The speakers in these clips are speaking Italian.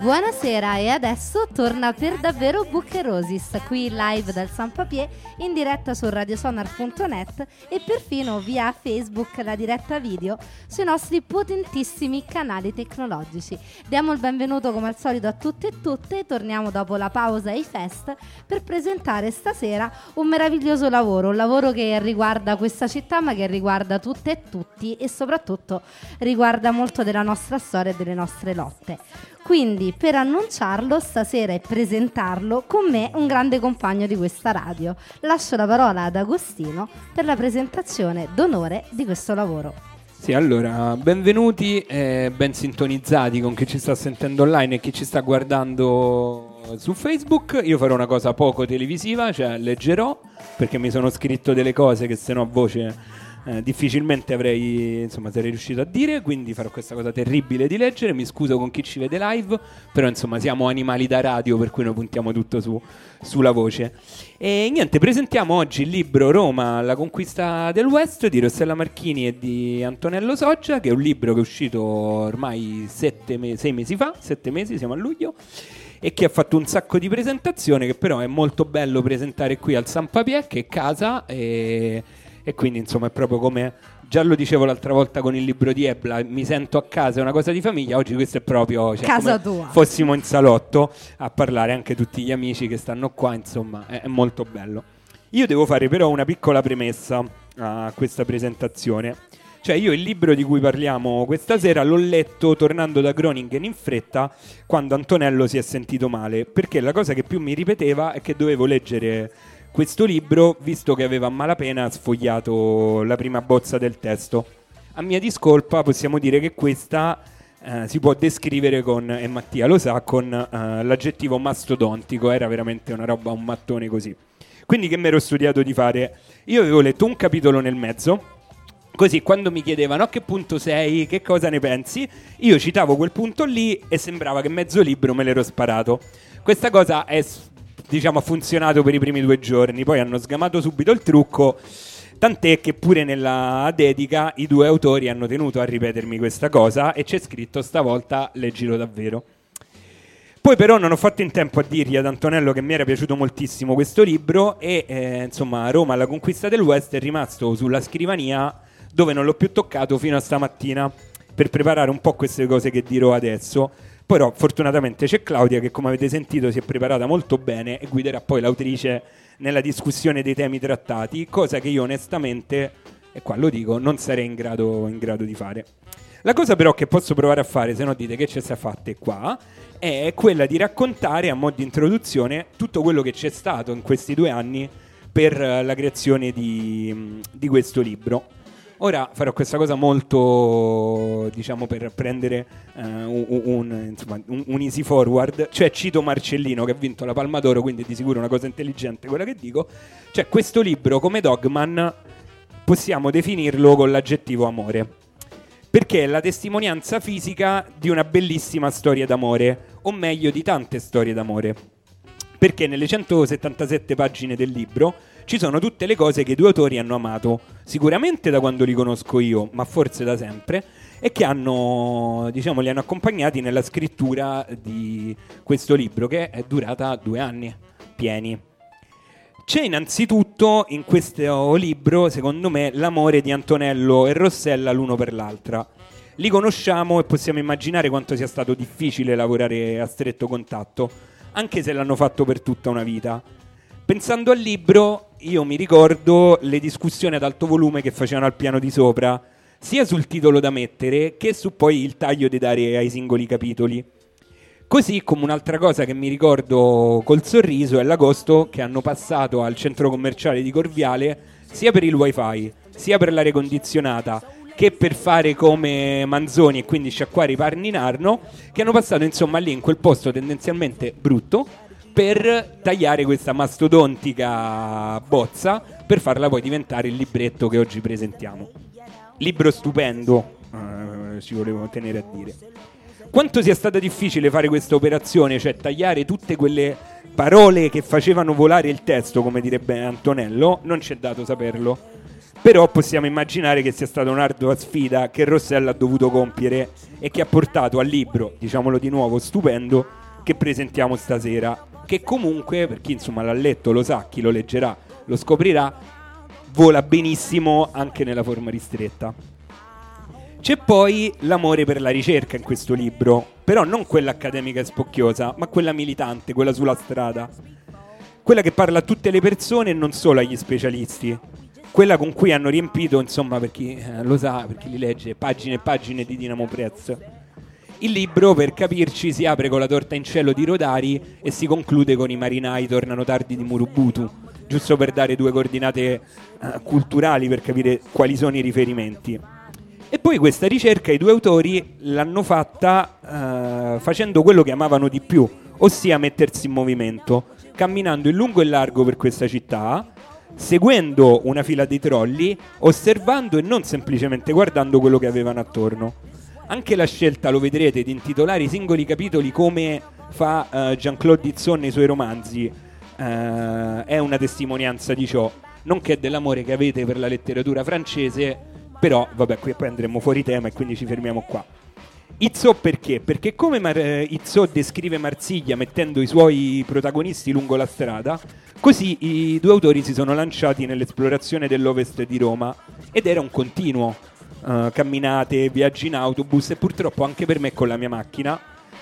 Buonasera, e adesso torna per davvero Buccherosis, qui live dal San Papier, in diretta su radiosonar.net e perfino via Facebook la diretta video sui nostri potentissimi canali tecnologici. Diamo il benvenuto come al solito a tutti e tutte, torniamo dopo la pausa e i fest per presentare stasera un meraviglioso lavoro, un lavoro che riguarda questa città ma che riguarda tutte e tutti e soprattutto riguarda molto della nostra storia e delle nostre lotte. Quindi per annunciarlo stasera e presentarlo con me un grande compagno di questa radio. Lascio la parola ad Agostino per la presentazione d'onore di questo lavoro. Sì, allora, benvenuti e ben sintonizzati con chi ci sta sentendo online e chi ci sta guardando su Facebook. Io farò una cosa poco televisiva, cioè leggerò, perché mi sono scritto delle cose che sennò a voce difficilmente sarei riuscito a dire, quindi farò questa cosa terribile di leggere. Mi scuso con chi ci vede live, però insomma siamo animali da radio, per cui noi puntiamo tutto sulla voce. E niente, presentiamo oggi il libro Roma, la conquista del West di Rossella Marchini e di Antonello Soggia, che è un libro che è uscito ormai 7 mesi, siamo a luglio, e che ha fatto un sacco di presentazioni, che però è molto bello presentare qui al San Papier, che è casa, e quindi insomma è proprio come già lo dicevo l'altra volta con il libro di Ebla, mi sento a casa, è una cosa di famiglia. Oggi questo è proprio casa tua, fossimo in salotto a parlare, anche tutti gli amici che stanno qua, insomma è molto bello. Io devo fare però una piccola premessa a questa presentazione. Cioè, io il libro di cui parliamo questa sera l'ho letto tornando da Groningen in fretta, quando Antonello si è sentito male, perché la cosa che più mi ripeteva è che dovevo leggere questo libro visto che aveva a malapena sfogliato la prima bozza del testo. A mia discolpa possiamo dire che questa si può descrivere con, e Mattia lo sa, con l'aggettivo mastodontico. Era veramente una roba, un mattone così. Quindi che mi ero studiato di fare? Io avevo letto un capitolo nel mezzo, così quando mi chiedevano a che punto sei, che cosa ne pensi, io citavo quel punto lì e sembrava che mezzo libro me l'ero sparato. Questa cosa ha funzionato per i primi 2 giorni, poi hanno sgamato subito il trucco, tant'è che pure nella dedica i 2 autori hanno tenuto a ripetermi questa cosa e c'è scritto stavolta leggilo davvero. Poi però non ho fatto in tempo a dirgli ad Antonello che mi era piaciuto moltissimo questo libro e insomma Roma, la conquista del West è rimasto sulla scrivania, dove non l'ho più toccato fino a stamattina per preparare un po' queste cose che dirò adesso. Però fortunatamente c'è Claudia che, come avete sentito, si è preparata molto bene e guiderà poi l'autrice nella discussione dei temi trattati, cosa che io onestamente, e qua lo dico, non sarei in grado di fare. La cosa però che posso provare a fare, se no dite che ci sta fatte qua, è quella di raccontare a mo' di introduzione tutto quello che c'è stato in questi 2 anni per la creazione di questo libro. Ora farò questa cosa molto, per prendere un easy forward, cioè cito Marcellino che ha vinto la Palma d'Oro, quindi è di sicuro una cosa intelligente quella che dico. Cioè, questo libro come dogman possiamo definirlo con l'aggettivo amore, perché è la testimonianza fisica di una bellissima storia d'amore, o meglio di tante storie d'amore, perché nelle 177 pagine del libro ci sono tutte le cose che i 2 autori hanno amato, sicuramente da quando li conosco io, ma forse da sempre, e che li hanno accompagnati nella scrittura di questo libro, che è durata 2 anni pieni. C'è innanzitutto in questo libro, secondo me, l'amore di Antonello e Rossella l'uno per l'altra. Li conosciamo e possiamo immaginare quanto sia stato difficile lavorare a stretto contatto, anche se l'hanno fatto per tutta una vita. Pensando al libro, io mi ricordo le discussioni ad alto volume che facevano al piano di sopra, sia sul titolo da mettere che su poi il taglio da dare ai singoli capitoli. Così come un'altra cosa che mi ricordo col sorriso è l'agosto che hanno passato al centro commerciale di Corviale, sia per il wifi, sia per l'aria condizionata, che per fare come Manzoni e quindi sciacquare i panni in arno, che hanno passato insomma lì in quel posto tendenzialmente brutto per tagliare questa mastodontica bozza per farla poi diventare il libretto che oggi presentiamo. Libro stupendo, ci volevo tenere a dire. Quanto sia stata difficile fare questa operazione, cioè tagliare tutte quelle parole che facevano volare il testo, come direbbe Antonello, non c'è dato saperlo. Però possiamo immaginare che sia stata un'ardua sfida che Rossella ha dovuto compiere e che ha portato al libro, diciamolo di nuovo, stupendo, che presentiamo stasera, che comunque, per chi insomma l'ha letto lo sa, chi lo leggerà lo scoprirà, vola benissimo anche nella forma ristretta. C'è poi l'amore per la ricerca in questo libro, però non quella accademica e spocchiosa, ma quella militante, quella sulla strada, quella che parla a tutte le persone e non solo agli specialisti, quella con cui hanno riempito, insomma, per chi lo sa, per chi li legge, pagine e pagine di Dinamo Press. Il libro, per capirci, si apre con la torta in cielo di Rodari e si conclude con i marinai tornano tardi di Murubutu, giusto per dare due coordinate culturali per capire quali sono i riferimenti. E poi questa ricerca i due autori l'hanno fatta facendo quello che amavano di più, ossia mettersi in movimento, camminando in lungo e largo per questa città, seguendo una fila di trolli, osservando e non semplicemente guardando quello che avevano attorno. Anche la scelta, lo vedrete, di intitolare i singoli capitoli come fa Jean-Claude Dizon nei suoi romanzi è una testimonianza di ciò, nonché dell'amore che avete per la letteratura francese, però vabbè, qui poi andremo fuori tema e quindi ci fermiamo qua. Izzò perché? Perché come Izzò descrive Marsiglia mettendo i suoi protagonisti lungo la strada, così i due autori si sono lanciati nell'esplorazione dell'ovest di Roma ed era un continuo, camminate, viaggi in autobus e purtroppo anche per me con la mia macchina,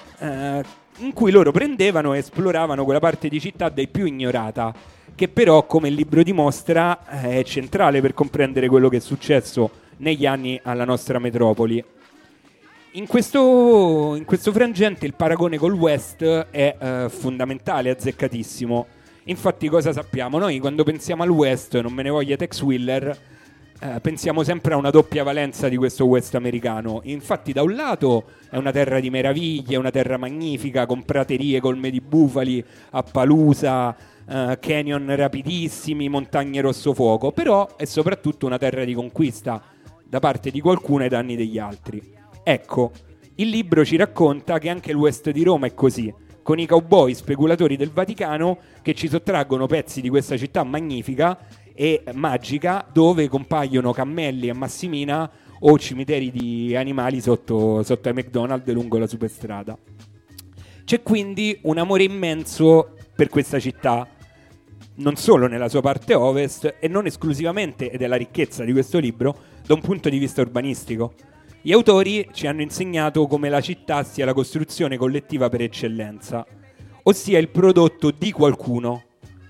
in cui loro prendevano e esploravano quella parte di città dei più ignorata, che però, come il libro dimostra, è centrale per comprendere quello che è successo negli anni alla nostra metropoli. In questo frangente il paragone col West è fondamentale, azzeccatissimo. Infatti cosa sappiamo? Noi quando pensiamo al West, non me ne voglia Tex Willer, pensiamo sempre a una doppia valenza di questo West americano. Infatti da un lato è una terra di meraviglie, una terra magnifica, con praterie colme di bufali, Appaloosa, canyon rapidissimi, montagne rossofuoco, però è soprattutto una terra di conquista da parte di qualcuno ai danni degli altri. Ecco, il libro ci racconta che anche il West di Roma è così, con i cowboy speculatori del Vaticano che ci sottraggono pezzi di questa città magnifica e magica, dove compaiono cammelli a Massimina o cimiteri di animali sotto ai McDonald's lungo la superstrada. C'è quindi un amore immenso per questa città, non solo nella sua parte ovest e non esclusivamente, ed è la ricchezza di questo libro, da un punto di vista urbanistico. Gli autori ci hanno insegnato come la città sia la costruzione collettiva per eccellenza, ossia il prodotto di qualcuno.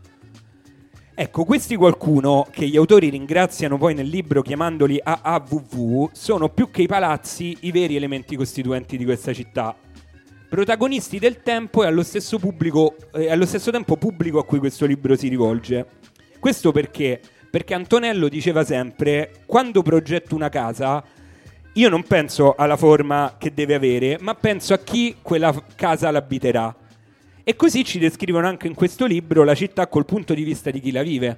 Ecco, questi qualcuno, che gli autori ringraziano poi nel libro chiamandoli AAVV, sono più che i palazzi i veri elementi costituenti di questa città, protagonisti del tempo e allo stesso tempo pubblico a cui questo libro si rivolge. Questo perché? Perché Antonello diceva sempre: quando progetto una casa io non penso alla forma che deve avere, ma penso a chi quella casa l'abiterà. E così ci descrivono anche in questo libro la città col punto di vista di chi la vive.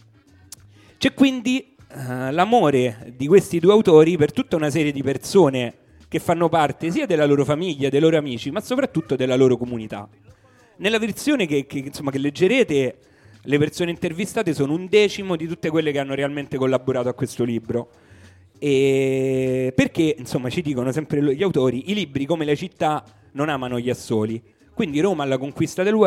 C'è quindi l'amore di questi due autori per tutta una serie di persone che fanno parte sia della loro famiglia, dei loro amici, ma soprattutto della loro comunità. Nella versione che leggerete, le persone intervistate sono 1/10 di tutte quelle che hanno realmente collaborato a questo libro. E perché, insomma, ci dicono sempre gli autori, i libri come le città non amano gli assoli. Quindi Roma alla conquista del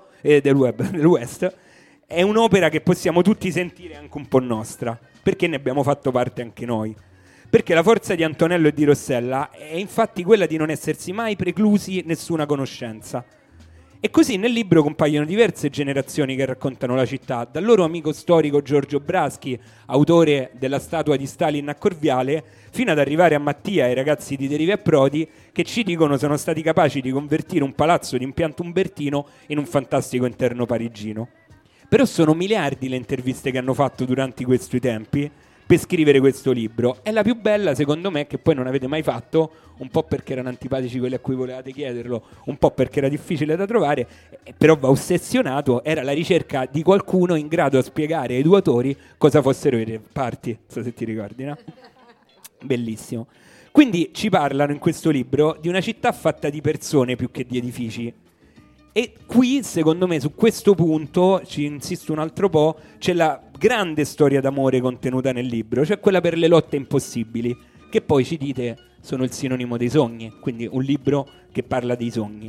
West è un'opera che possiamo tutti sentire anche un po' nostra, perché ne abbiamo fatto parte anche noi. Perché la forza di Antonello e di Rossella è infatti quella di non essersi mai preclusi nessuna conoscenza. E così nel libro compaiono diverse generazioni che raccontano la città, dal loro amico storico Giorgio Braschi, autore della statua di Stalin a Corviale, fino ad arrivare a Mattia e ai ragazzi di Derive e Prodi, che ci dicono sono stati capaci di convertire un palazzo di impianto umbertino in un fantastico interno parigino. Però sono miliardi le interviste che hanno fatto durante questi tempi per scrivere questo libro. È la più bella, secondo me, che poi non avete mai fatto, un po' perché erano antipatici quelli a cui volevate chiederlo, un po' perché era difficile da trovare, però va ossessionato, era la ricerca di qualcuno in grado a spiegare ai due autori cosa fossero i reparti. Non so se ti ricordi, no? Bellissimo. Quindi ci parlano in questo libro di una città fatta di persone più che di edifici. E qui, secondo me, su questo punto, ci insisto un altro po', c'è la grande storia d'amore contenuta nel libro, cioè quella per le lotte impossibili, che poi ci dite sono il sinonimo dei sogni, quindi un libro che parla dei sogni.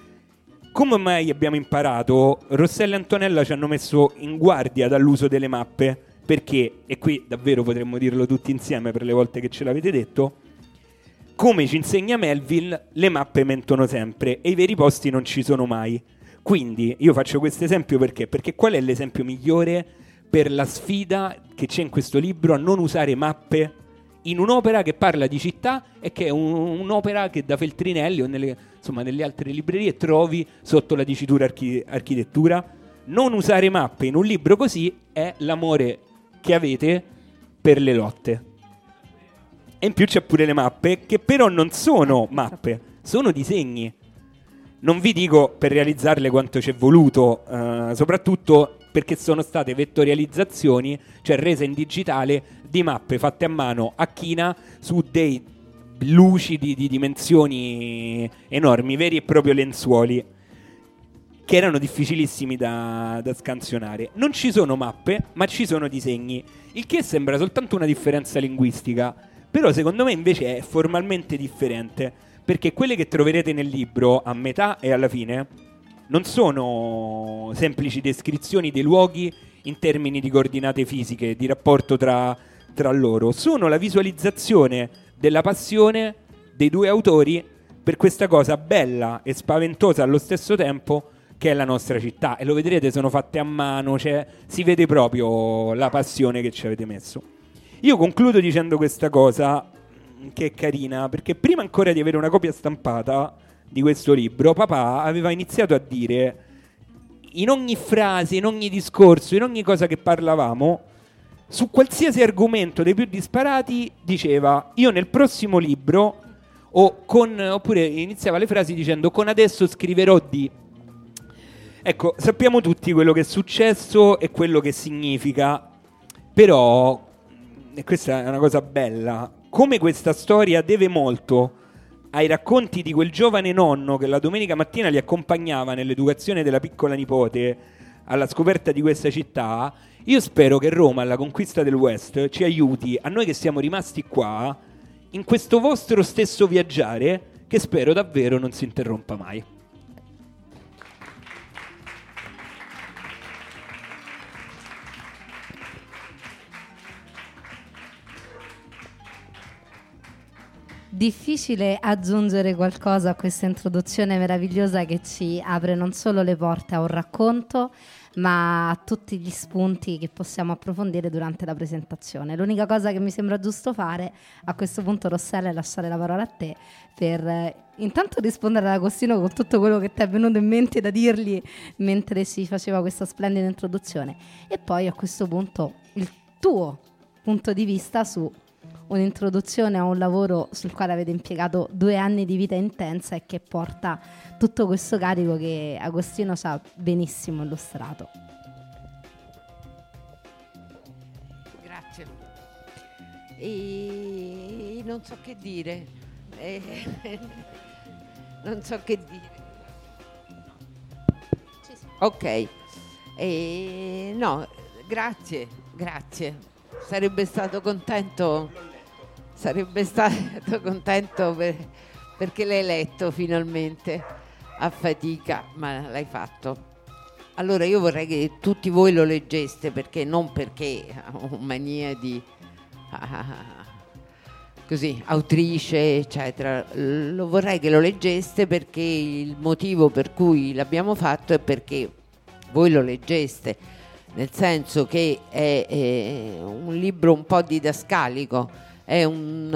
Come mai abbiamo imparato? Rossella e Antonella ci hanno messo in guardia dall'uso delle mappe, perché, e qui davvero potremmo dirlo tutti insieme per le volte che ce l'avete detto, come ci insegna Melville, le mappe mentono sempre e i veri posti non ci sono mai. Quindi io faccio questo esempio perché qual è l'esempio migliore per la sfida che c'è in questo libro a non usare mappe in un'opera che parla di città e che è un'opera che da Feltrinelli o nelle altre librerie trovi sotto la dicitura architettura? Non usare mappe in un libro così è l'amore che avete per le lotte. E in più c'è pure le mappe, che però non sono mappe, sono disegni. Non vi dico per realizzarle quanto ci è voluto, soprattutto perché sono state vettorializzazioni, cioè rese in digitale, di mappe fatte a mano a china su dei lucidi di dimensioni enormi, veri e proprio lenzuoli, che erano difficilissimi da scansionare. Non ci sono mappe, ma ci sono disegni, il che sembra soltanto una differenza linguistica, però secondo me invece è formalmente differente, perché quelle che troverete nel libro a metà e alla fine non sono semplici descrizioni dei luoghi in termini di coordinate fisiche, di rapporto tra loro, sono la visualizzazione della passione dei due autori per questa cosa bella e spaventosa allo stesso tempo che è la nostra città, e lo vedrete, sono fatte a mano, cioè si vede proprio la passione che ci avete messo. Io concludo dicendo questa cosa che è carina, perché prima ancora di avere una copia stampata di questo libro, papà aveva iniziato a dire in ogni frase, in ogni discorso, in ogni cosa che parlavamo, su qualsiasi argomento dei più disparati, diceva io nel prossimo libro, oppure iniziava le frasi dicendo con adesso scriverò di... Ecco, sappiamo tutti quello che è successo e quello che significa, però, e questa è una cosa bella, come questa storia deve molto ai racconti di quel giovane nonno che la domenica mattina li accompagnava nell'educazione della piccola nipote alla scoperta di questa città, io spero che Roma, alla conquista del West, ci aiuti, a noi che siamo rimasti qua, in questo vostro stesso viaggiare, che spero davvero non si interrompa mai. Difficile aggiungere qualcosa a questa introduzione meravigliosa che ci apre non solo le porte a un racconto, ma a tutti gli spunti che possiamo approfondire durante la presentazione. L'unica cosa che mi sembra giusto fare a questo punto, Rossella, è lasciare la parola a te per intanto rispondere ad Agostino con tutto quello che ti è venuto in mente da dirgli mentre si faceva questa splendida introduzione, e poi a questo punto il tuo punto di vista su un'introduzione a un lavoro sul quale avete impiegato 2 anni di vita intensa e che porta tutto questo carico che Agostino ci ha benissimo illustrato. Grazie. E non so che dire. Non so che dire. Ok. No, grazie. Sarebbe stato contento perché l'hai letto finalmente a fatica, ma l'hai fatto. Allora io vorrei che tutti voi lo leggeste, perché non perché ho mania di così autrice eccetera, lo vorrei che lo leggeste perché il motivo per cui l'abbiamo fatto è perché voi lo leggeste, nel senso che è un libro un po' didascalico, è un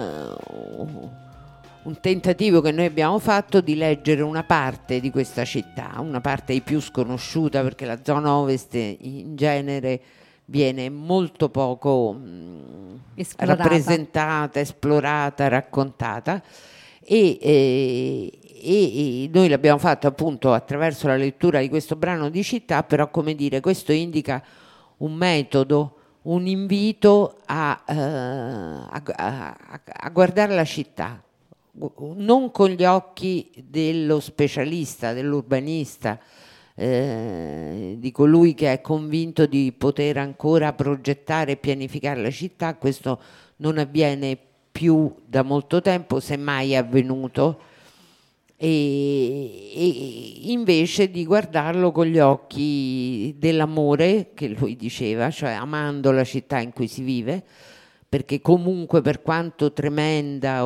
tentativo che noi abbiamo fatto di leggere una parte di questa città, una parte di più sconosciuta, perché la zona ovest in genere viene molto poco rappresentata, esplorata, raccontata, e noi l'abbiamo fatto appunto attraverso la lettura di questo brano di città, però come dire, questo indica un metodo, un invito a guardare la città non con gli occhi dello specialista, dell'urbanista, di colui che è convinto di poter ancora progettare e pianificare la città. Questo non avviene più da molto tempo, semmai è avvenuto, e invece di guardarlo con gli occhi dell'amore, che lui diceva, cioè amando la città in cui si vive, perché comunque, per quanto tremenda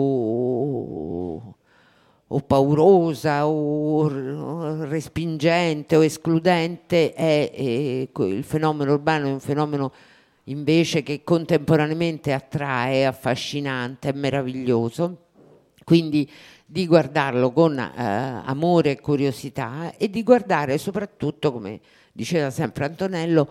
o paurosa o respingente o escludente, il fenomeno urbano è un fenomeno invece che contemporaneamente attrae, è affascinante, è meraviglioso. Quindi di guardarlo con amore e curiosità, e di guardare soprattutto, come diceva sempre Antonello,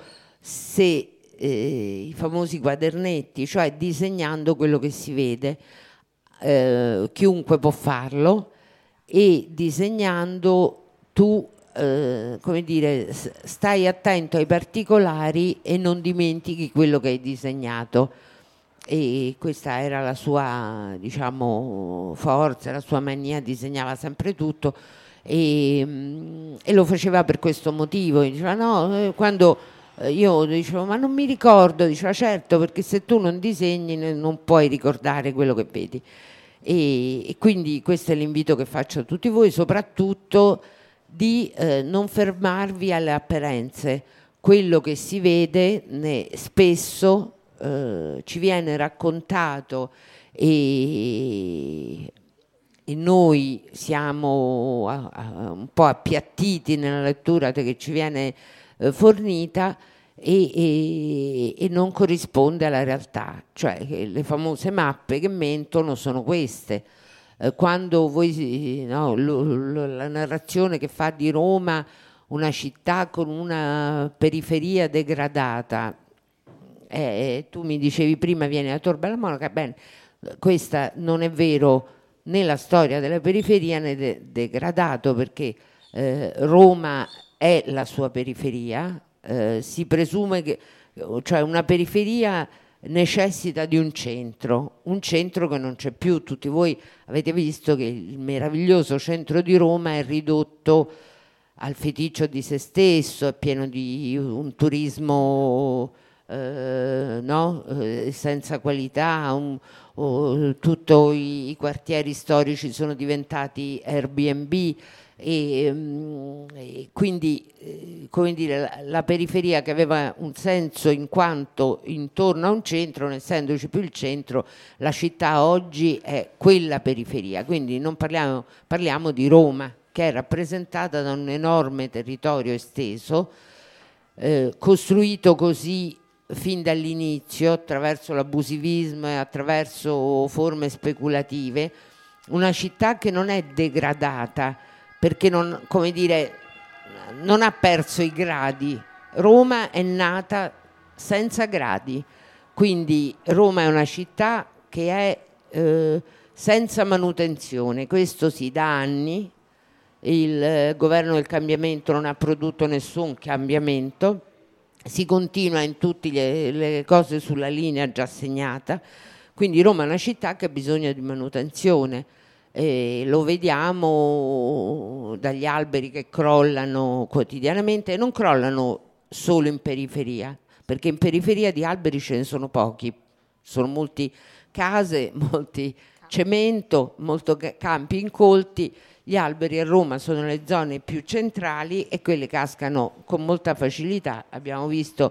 i famosi quadernetti, cioè disegnando quello che si vede. Chiunque può farlo, e disegnando tu come dire, stai attento ai particolari e non dimentichi quello che hai disegnato. E questa era la sua, diciamo, forza, la sua mania, disegnava sempre tutto, e lo faceva per questo motivo. Diceva no, quando io dicevo ma non mi ricordo, diceva certo, perché se tu non disegni non puoi ricordare quello che vedi. E quindi questo è l'invito che faccio a tutti voi, soprattutto di non fermarvi alle apparenze. Quello che si vede spesso ci viene raccontato, e noi siamo un po' appiattiti nella lettura che ci viene fornita, e non corrisponde alla realtà. Cioè le famose mappe che mentono sono queste. Quando voi, no, la narrazione che fa di Roma una città con una periferia degradata, tu mi dicevi prima viene da Tor Bella Monaca, bene, questa non è vero né la storia della periferia né degradato, perché Roma è la sua periferia. Si presume che, cioè, una periferia necessita di un centro che non c'è più. Tutti voi avete visto che il meraviglioso centro di Roma è ridotto al feticcio di se stesso, è pieno di un turismo senza qualità, tutti i quartieri storici sono diventati Airbnb, e quindi come dire, la periferia, che aveva un senso in quanto intorno a un centro, non essendoci più il centro, la città oggi è quella periferia. Quindi non parliamo di Roma, che è rappresentata da un enorme territorio esteso, costruito così fin dall'inizio attraverso l'abusivismo e attraverso forme speculative, una città che non è degradata perché non, come dire, non ha perso i gradi. Roma è nata senza gradi, quindi Roma è una città che è senza manutenzione. Questo sì, da anni il governo del cambiamento non ha prodotto nessun cambiamento, si continua in tutte le cose sulla linea già segnata. Quindi Roma è una città che ha bisogno di manutenzione, lo vediamo dagli alberi che crollano quotidianamente, e non crollano solo in periferia, perché in periferia di alberi ce ne sono pochi, sono molte case, molti cemento, molti campi incolti. Gli alberi a Roma sono le zone più centrali e quelle cascano con molta facilità. Abbiamo visto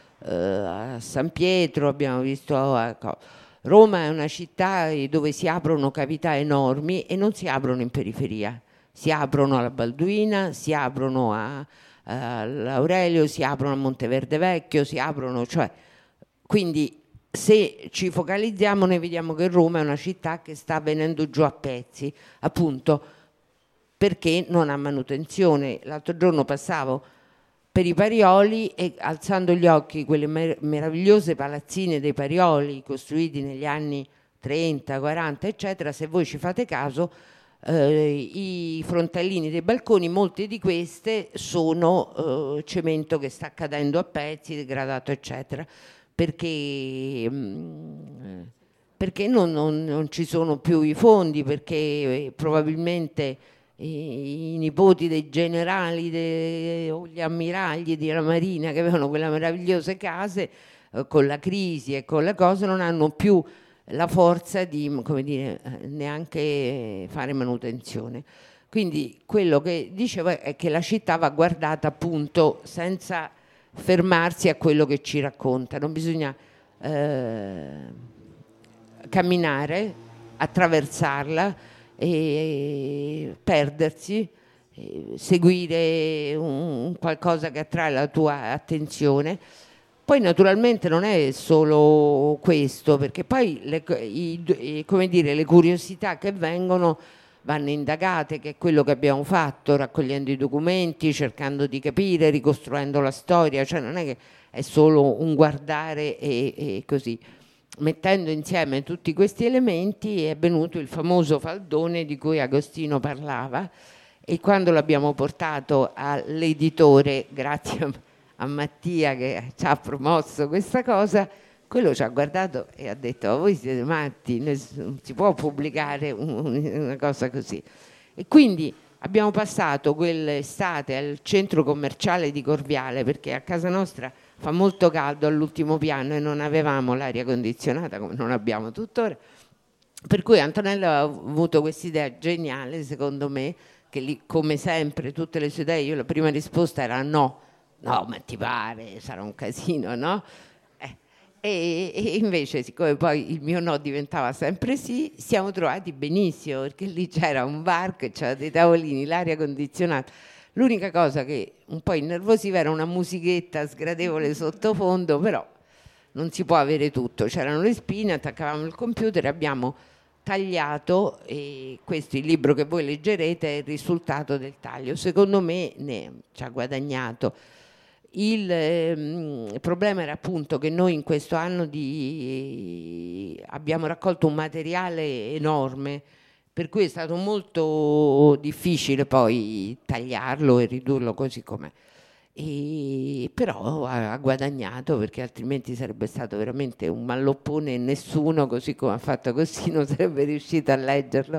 a San Pietro, abbiamo visto Roma è una città dove si aprono cavità enormi e non si aprono in periferia, si aprono alla Balduina, si aprono all'Aurelio, si aprono a Monteverde Vecchio, si aprono, cioè, quindi se ci focalizziamo noi vediamo che Roma è una città che sta venendo giù a pezzi, appunto perché non ha manutenzione. L'altro giorno passavo per i Parioli e, alzando gli occhi, quelle meravigliose palazzine dei Parioli costruiti negli anni 30, 40 eccetera, se voi ci fate caso, i frontallini dei balconi, molte di queste sono cemento che sta cadendo a pezzi, degradato eccetera, perché non ci sono più i fondi, perché probabilmente i nipoti dei generali o gli ammiragli della Marina che avevano quelle meravigliose case, con la crisi e con le cose non hanno più la forza di, come dire, neanche fare manutenzione. Quindi quello che dicevo è che la città va guardata appunto senza fermarsi a quello che ci racconta, non bisogna camminare, attraversarla e perdersi, seguire un qualcosa che attrae la tua attenzione. Poi naturalmente non è solo questo, perché poi come dire, le curiosità che vengono vanno indagate, che è quello che abbiamo fatto, raccogliendo i documenti, cercando di capire, ricostruendo la storia, cioè non è che è solo un guardare e così. Mettendo insieme tutti questi elementi è venuto il famoso faldone di cui Agostino parlava, e quando l'abbiamo portato all'editore, grazie a Mattia che ci ha promosso questa cosa, quello ci ha guardato e ha detto: voi siete matti, non si può pubblicare una cosa così. E quindi abbiamo passato quell'estate al centro commerciale di Corviale, perché a casa nostra fa molto caldo all'ultimo piano e non avevamo l'aria condizionata come non abbiamo tuttora, per cui Antonella ha avuto questa idea geniale, secondo me, che lì, come sempre, tutte le sue idee, io la prima risposta era no, ma ti pare, sarà un casino, no? E invece, siccome poi il mio no diventava sempre sì, siamo trovati benissimo, perché lì c'era un bar che c'era dei tavolini, l'aria condizionata. L'unica cosa che un po' innervosiva era una musichetta sgradevole sottofondo, però non si può avere tutto. C'erano le spine, attaccavamo il computer, abbiamo tagliato, e questo, il libro che voi leggerete, è il risultato del taglio. Secondo me ne ci ha guadagnato. Il problema era appunto che noi in questo anno abbiamo raccolto un materiale enorme, per cui è stato molto difficile poi tagliarlo e ridurlo così com'è. Però ha guadagnato, perché altrimenti sarebbe stato veramente un malloppone e nessuno, così come ha fatto così, non sarebbe riuscito a leggerlo.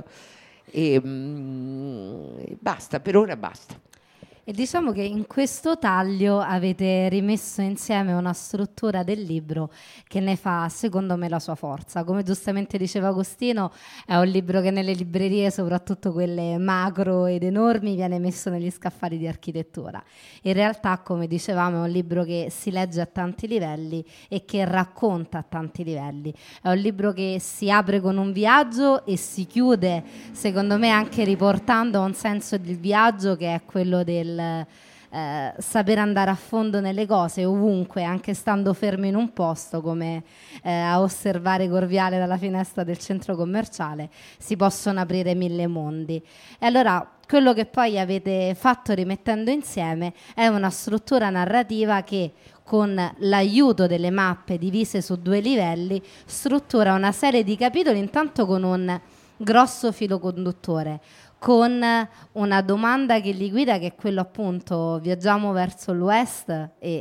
Basta, per ora basta. E diciamo che in questo taglio avete rimesso insieme una struttura del libro che ne fa, secondo me, la sua forza. Come giustamente diceva Agostino, è un libro che nelle librerie, soprattutto quelle macro ed enormi, viene messo negli scaffali di architettura. In realtà, come dicevamo, è un libro che si legge a tanti livelli e che racconta a tanti livelli. È un libro che si apre con un viaggio e si chiude, secondo me, anche riportando a un senso del viaggio, che è quello del saper andare a fondo nelle cose, ovunque, anche stando fermi in un posto, come a osservare Corviale dalla finestra del centro commerciale, si possono aprire mille mondi. E allora quello che poi avete fatto rimettendo insieme è una struttura narrativa che, con l'aiuto delle mappe divise su 2 livelli, struttura una serie di capitoli, intanto con un grosso filo conduttore, con una domanda che li guida, che è quello appunto: viaggiamo verso l'West e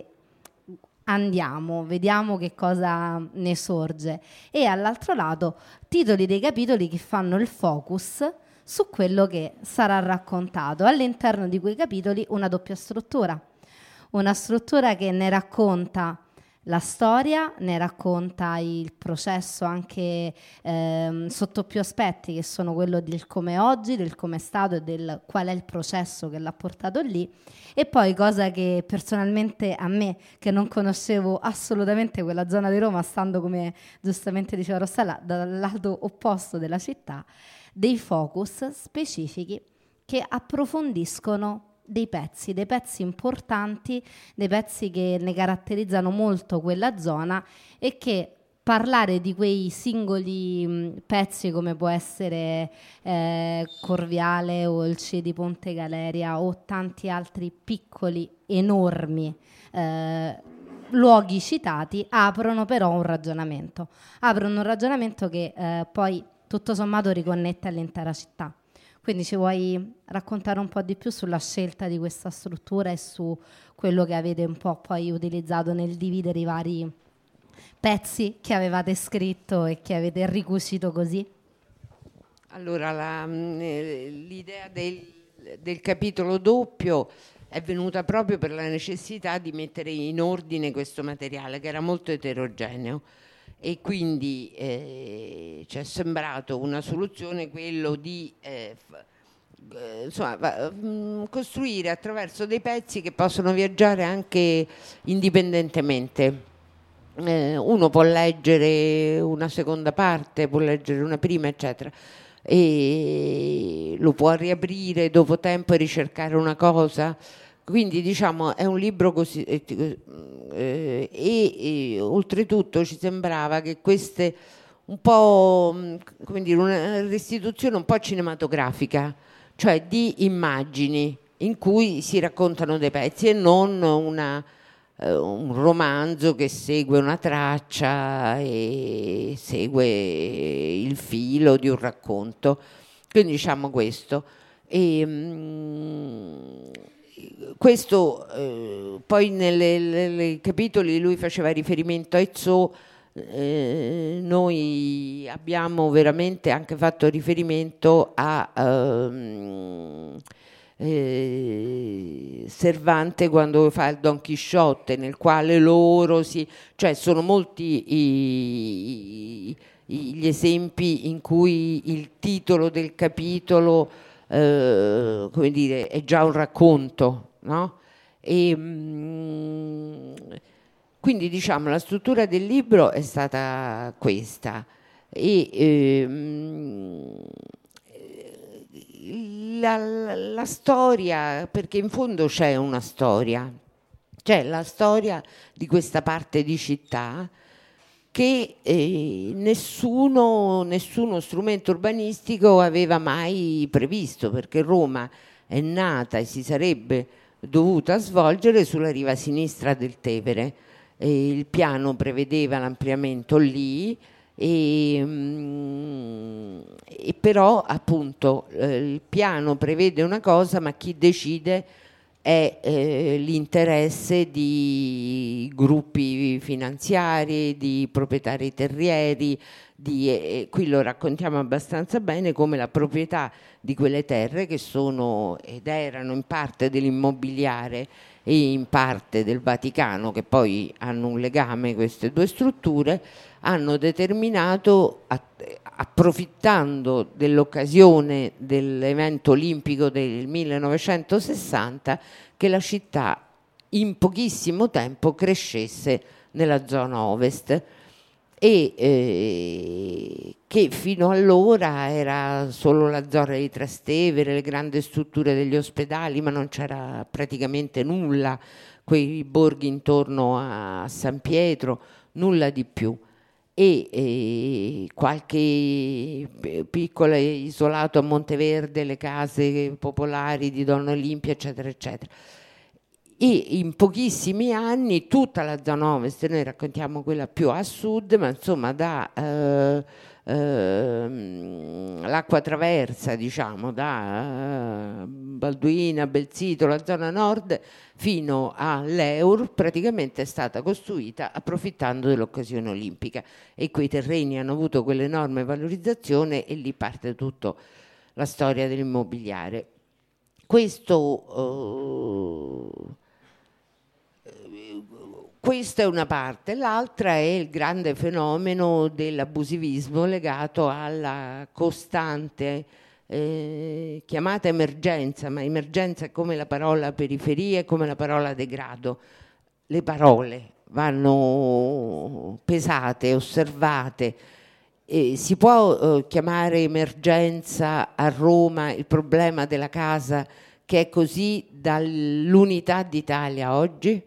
vediamo che cosa ne sorge, e all'altro lato titoli dei capitoli che fanno il focus su quello che sarà raccontato. All'interno di quei capitoli una doppia struttura, una struttura che ne racconta la storia, ne racconta il processo anche sotto più aspetti, che sono quello del come è oggi, del come è stato e del qual è il processo che l'ha portato lì. E poi, cosa che personalmente a me, che non conoscevo assolutamente quella zona di Roma, stando, come giustamente diceva Rossella, dal lato opposto della città, dei focus specifici che approfondiscono dei pezzi importanti, dei pezzi che ne caratterizzano molto quella zona, e che parlare di quei singoli pezzi, come può essere Corviale o il CIE di Ponte Galeria o tanti altri piccoli, enormi luoghi citati, aprono però un ragionamento. Aprono un ragionamento che poi tutto sommato riconnette all'intera città. Quindi ci vuoi raccontare un po' di più sulla scelta di questa struttura e su quello che avete un po' poi utilizzato nel dividere i vari pezzi che avevate scritto e che avete ricucito così? Allora, l'idea del capitolo doppio è venuta proprio per la necessità di mettere in ordine questo materiale che era molto eterogeneo, e quindi ci è sembrato una soluzione quello di costruire attraverso dei pezzi che possono viaggiare anche indipendentemente. Uno può leggere una seconda parte, può leggere una prima, eccetera, e lo può riaprire dopo tempo e ricercare una cosa. Quindi diciamo è un libro così e oltretutto ci sembrava che queste un po', come dire, una restituzione un po' cinematografica, cioè di immagini in cui si raccontano dei pezzi e non un romanzo che segue una traccia e segue il filo di un racconto. Quindi diciamo questo. Questo poi nei capitoli lui faceva riferimento a Ezzò. Noi abbiamo veramente anche fatto riferimento a Cervantes quando fa il Don Chisciotte, nel quale loro cioè sono molti gli esempi in cui il titolo del capitolo come dire, è già un racconto, no? Quindi diciamo la struttura del libro è stata questa, e la storia, perché in fondo c'è una storia, c'è la storia di questa parte di città che nessuno strumento urbanistico aveva mai previsto, perché Roma è nata e si sarebbe dovuta svolgere sulla riva sinistra del Tevere. Il piano prevedeva l'ampliamento lì, e però appunto il piano prevede una cosa, ma chi decide è l'interesse di gruppi finanziari, di proprietari terrieri, qui lo raccontiamo abbastanza bene come la proprietà di quelle terre, che sono ed erano in parte dell'immobiliare e in parte del Vaticano, che poi hanno un legame queste due strutture, hanno determinato, approfittando dell'occasione dell'evento olimpico del 1960, che la città in pochissimo tempo crescesse nella zona ovest, e che fino allora era solo la zona di Trastevere, le grandi strutture degli ospedali, ma non c'era praticamente nulla, quei borghi intorno a San Pietro, nulla di più, e qualche piccolo isolato a Monteverde, le case popolari di Donna Olimpia, eccetera, eccetera. E in pochissimi anni tutta la zona ovest, noi raccontiamo quella più a sud, ma insomma da l'acqua traversa, diciamo, da Balduina, Belzito, la zona nord, fino all'Eur, praticamente è stata costruita approfittando dell'occasione olimpica, e quei terreni hanno avuto quell'enorme valorizzazione, e lì parte tutta la storia dell'immobiliare. Questa è una parte, l'altra è il grande fenomeno dell'abusivismo legato alla costante chiamata emergenza, ma emergenza è come la parola periferia, è come la parola degrado. Le parole vanno pesate, osservate. Si può chiamare emergenza a Roma il problema della casa, che è così dall'unità d'Italia oggi?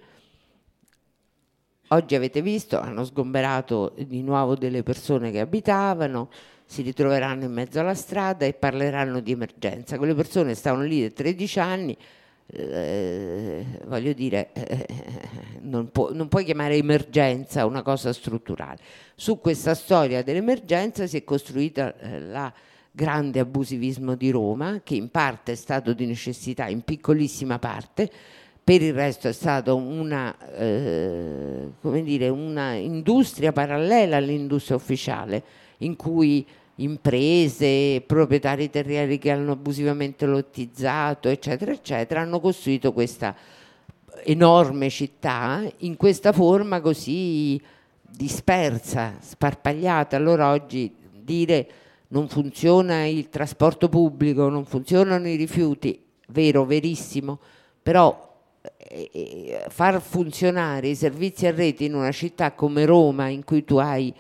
Oggi avete visto, hanno sgomberato di nuovo delle persone che abitavano, si ritroveranno in mezzo alla strada e parleranno di emergenza. Quelle persone stavano lì da 13 anni, voglio dire, non puoi chiamare emergenza una cosa strutturale. Su questa storia dell'emergenza si è costruita la grande abusivismo di Roma, che in parte è stato di necessità, in piccolissima parte. Per il resto è stata una industria parallela all'industria ufficiale, in cui imprese, proprietari terrieri che hanno abusivamente lottizzato, eccetera, eccetera, hanno costruito questa enorme città in questa forma così dispersa, sparpagliata. Allora oggi dire non funziona il trasporto pubblico, non funzionano i rifiuti, vero, verissimo, però far funzionare i servizi a rete in una città come Roma, in cui tu hai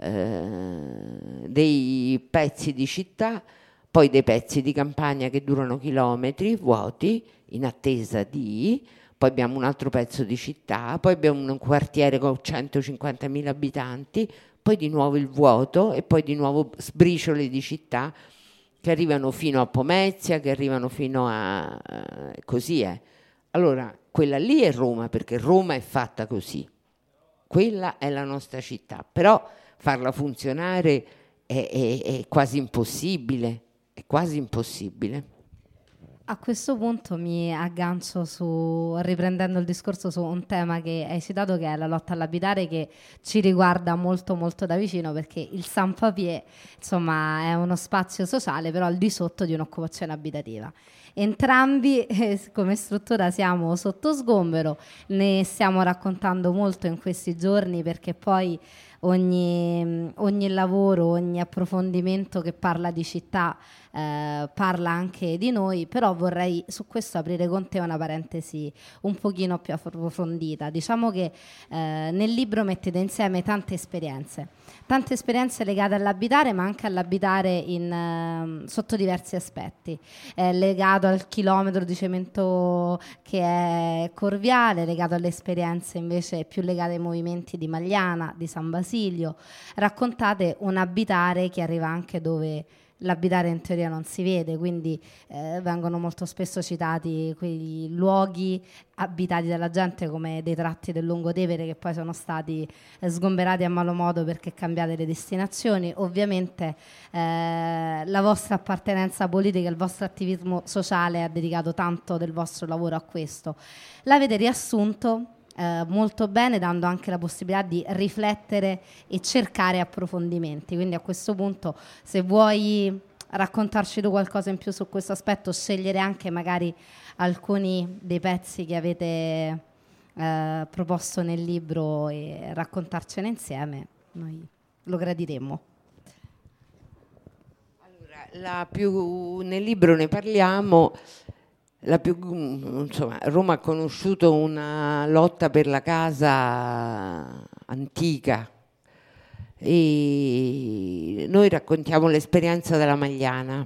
dei pezzi di città, poi dei pezzi di campagna che durano chilometri vuoti in attesa di, poi abbiamo un altro pezzo di città, poi abbiamo un quartiere con 150.000 abitanti, poi di nuovo il vuoto e poi di nuovo sbriciole di città che arrivano fino a Pomezia, che arrivano fino a così è. Allora, quella lì è Roma, perché Roma è fatta così. Quella è la nostra città, però farla funzionare è quasi impossibile, è quasi impossibile. A questo punto mi aggancio riprendendo il discorso su un tema che hai citato, che è la lotta all'abitare, che ci riguarda molto molto da vicino, perché il Sans Papier, insomma, è uno spazio sociale, però al di sotto di un'occupazione abitativa. Entrambi come struttura siamo sotto sgombero, ne stiamo raccontando molto in questi giorni, perché poi ogni lavoro, ogni approfondimento che parla di città parla anche di noi, però vorrei su questo aprire con te una parentesi un pochino più approfondita. Diciamo che nel libro mettete insieme tante esperienze legate all'abitare, ma anche all'abitare sotto diversi aspetti, legato al chilometro di cemento che è Corviale, legato alle esperienze invece più legate ai movimenti di Magliana, di San Basilio. Raccontate un abitare che arriva anche dove l'abitare in teoria non si vede, quindi vengono molto spesso citati quei luoghi abitati dalla gente come dei tratti del Lungotevere che poi sono stati sgomberati a malo modo perché cambiate le destinazioni. Ovviamente la vostra appartenenza politica, il vostro attivismo sociale ha dedicato tanto del vostro lavoro a questo. L'avete riassunto molto bene, dando anche la possibilità di riflettere e cercare approfondimenti. Quindi a questo punto, se vuoi raccontarci tu qualcosa in più su questo aspetto, scegliere anche magari alcuni dei pezzi che avete proposto nel libro e raccontarcene insieme, noi lo gradiremmo. Allora, nel libro ne parliamo. Roma ha conosciuto una lotta per la casa antica e noi raccontiamo l'esperienza della Magliana,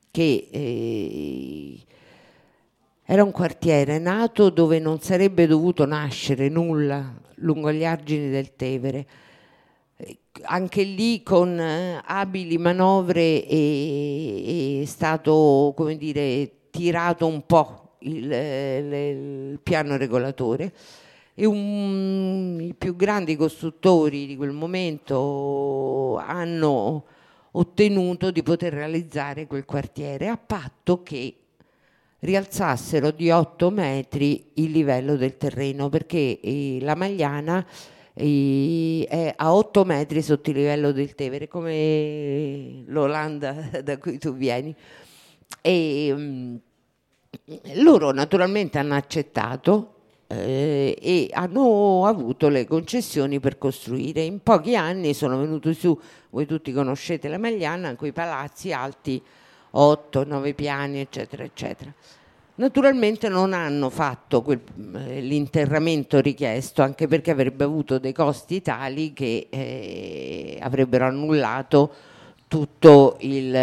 che era un quartiere nato dove non sarebbe dovuto nascere nulla, lungo gli argini del Tevere. Anche lì con abili manovre è stato, come dire, tirato un po' il piano regolatore e i più grandi costruttori di quel momento hanno ottenuto di poter realizzare quel quartiere a patto che rialzassero di 8 metri il livello del terreno, perché la Magliana è a 8 metri sotto il livello del Tevere, come l'Olanda da cui tu vieni. E loro naturalmente hanno accettato e hanno avuto le concessioni per costruire. In pochi anni sono venuti su, voi tutti conoscete la Magliana, quei palazzi alti 8-9 piani, eccetera, eccetera. Naturalmente non hanno fatto l'interramento richiesto, anche perché avrebbe avuto dei costi tali che avrebbero annullato tutto il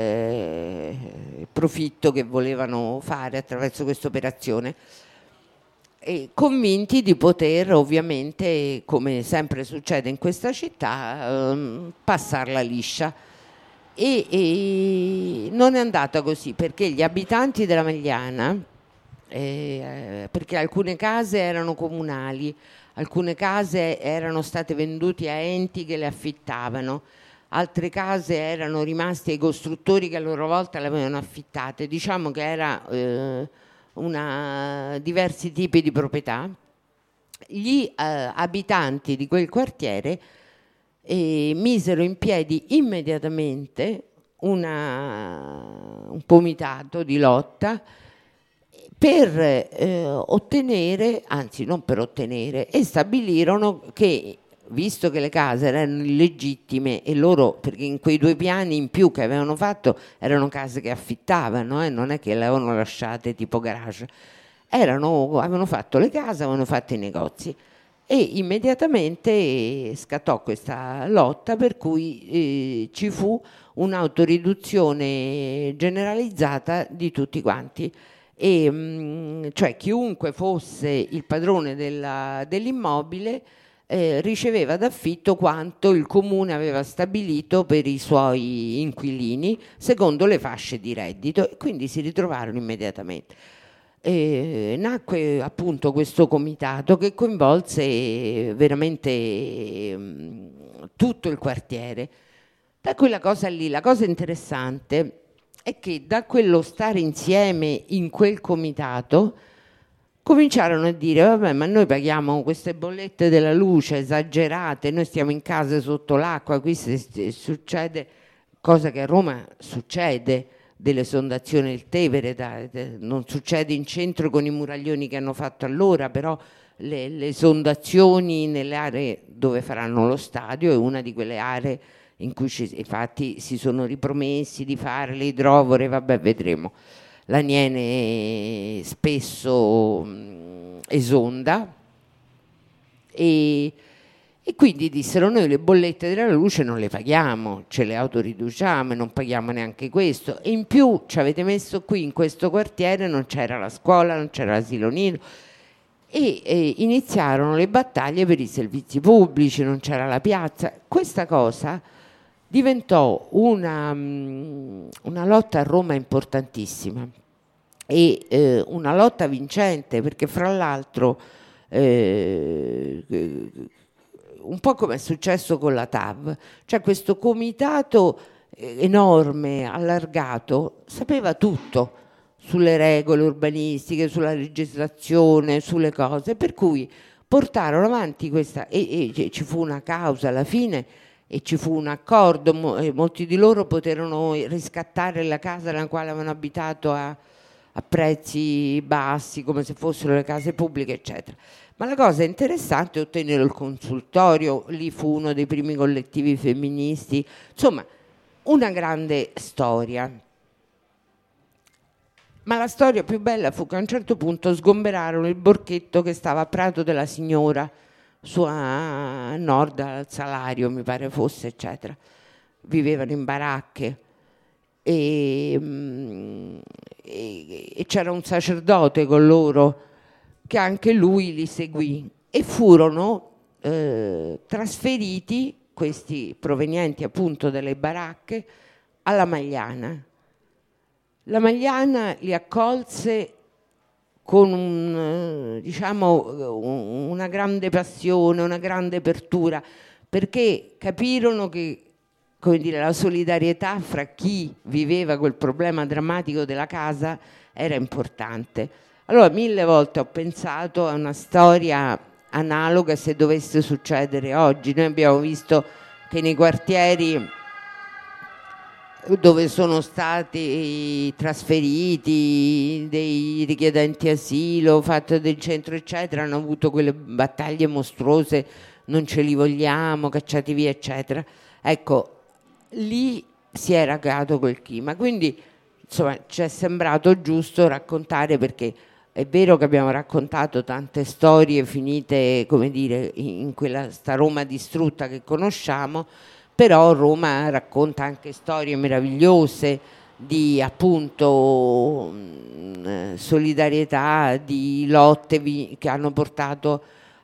profitto che volevano fare attraverso questa operazione, e convinti di poter, ovviamente, come sempre succede in questa città, passarla liscia. E non è andata così, perché gli abitanti della Magliana, perché alcune case erano comunali, alcune case erano state vendute a enti che le affittavano, altre case erano rimaste ai costruttori che a loro volta le avevano affittate. Diciamo che era diversi tipi di proprietà. Gli abitanti di quel quartiere misero in piedi immediatamente un comitato di lotta per ottenere, anzi non per ottenere, e stabilirono che, visto che le case erano illegittime e loro, perché in quei 2 piani in più che avevano fatto erano case che affittavano, non è che le avevano lasciate tipo garage, avevano fatto le case, avevano fatto i negozi, e immediatamente scattò questa lotta per cui ci fu un'autoriduzione generalizzata di tutti quanti, e cioè chiunque fosse il padrone dell'immobile riceveva d'affitto quanto il comune aveva stabilito per i suoi inquilini secondo le fasce di reddito, e quindi si ritrovarono immediatamente. Nacque appunto questo comitato che coinvolse veramente tutto il quartiere. Da quella cosa lì, la cosa interessante è che da quello stare insieme in quel comitato cominciarono a dire: vabbè, ma noi paghiamo queste bollette della luce esagerate, noi stiamo in case sotto l'acqua, qui succede cosa che a Roma succede, dell'esondazione del Tevere, non succede in centro con i muraglioni che hanno fatto allora, però le esondazioni nelle aree dove faranno lo stadio è una di quelle aree in cui infatti si sono ripromessi di fare le idrovore, vabbè, vedremo. L'Aniene spesso esonda, e quindi dissero: noi le bollette della luce non le paghiamo, ce le autoriduciamo e non paghiamo neanche questo, e in più ci avete messo qui in questo quartiere, non c'era la scuola, non c'era l'asilo nido, e iniziarono le battaglie per i servizi pubblici, non c'era la piazza. Questa cosa diventò una lotta a Roma importantissima, e una lotta vincente, perché fra l'altro un po' come è successo con la TAV, cioè questo comitato enorme, allargato, sapeva tutto sulle regole urbanistiche, sulla legislazione, sulle cose, per cui portarono avanti questa, e ci fu una causa alla fine, e ci fu un accordo, molti di loro poterono riscattare la casa nella quale avevano abitato a prezzi bassi, come se fossero le case pubbliche, eccetera. Ma la cosa interessante è ottenere il consultorio, lì fu uno dei primi collettivi femministi, insomma una grande storia. Ma la storia più bella fu che a un certo punto sgomberarono il borghetto che stava a Prato della Signora, su a nord al Salario mi pare fosse, eccetera. Vivevano in baracche, e c'era un sacerdote con loro che anche lui li seguì, e furono trasferiti, questi provenienti appunto dalle baracche, alla Magliana. La Magliana li accolse con una grande passione, una grande apertura, perché capirono che, come dire, la solidarietà fra chi viveva quel problema drammatico della casa era importante. Allora 1000 volte ho pensato a una storia analoga se dovesse succedere oggi. Noi abbiamo visto che nei quartieri dove sono stati trasferiti dei richiedenti asilo, fatto del centro eccetera, hanno avuto quelle battaglie mostruose, non ce li vogliamo, cacciati via eccetera. Ecco, lì si era creato quel clima, quindi insomma ci è sembrato giusto raccontare, perché è vero che abbiamo raccontato tante storie finite, come dire, in quella sta Roma distrutta che conosciamo, però Roma racconta anche storie meravigliose di appunto solidarietà, di lotte che hanno portato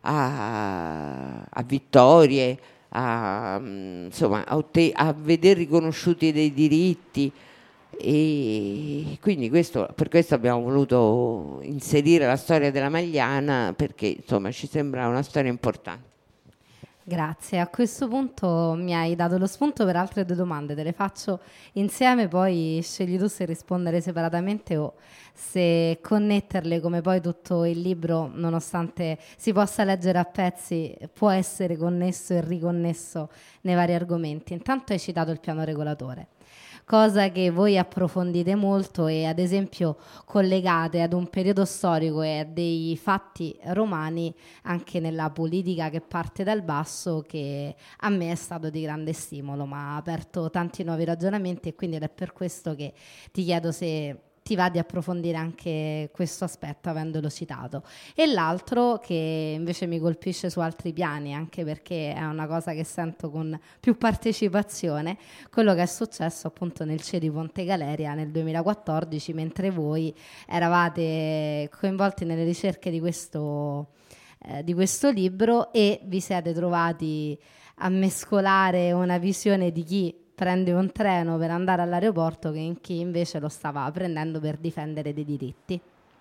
a vittorie, insomma, a veder riconosciuti dei diritti, e quindi per questo abbiamo voluto inserire la storia della Magliana, perché insomma ci sembra una storia importante. Grazie, a questo punto mi hai dato lo spunto per altre 2 domande, te le faccio insieme, poi scegli tu se rispondere separatamente o se connetterle, come poi tutto il libro, nonostante si possa leggere a pezzi, può essere connesso e riconnesso nei vari argomenti. Intanto hai citato il piano regolatore. cosa che voi approfondite molto e ad esempio collegate ad un periodo storico e a dei fatti romani anche nella politica che parte dal basso, che a me è stato di grande stimolo, ma ha aperto tanti nuovi ragionamenti, e quindi ed è per questo che ti chiedo se ti va di approfondire anche questo aspetto avendolo citato. E l'altro che invece mi colpisce su altri piani, anche perché è una cosa che sento con più partecipazione, quello che è successo appunto nel CIE di Ponte Galeria nel 2014, mentre voi eravate coinvolti nelle ricerche di questo libro, e vi siete trovati a mescolare una visione di chi prende un treno per andare all'aeroporto che in chi invece lo stava prendendo per difendere dei diritti.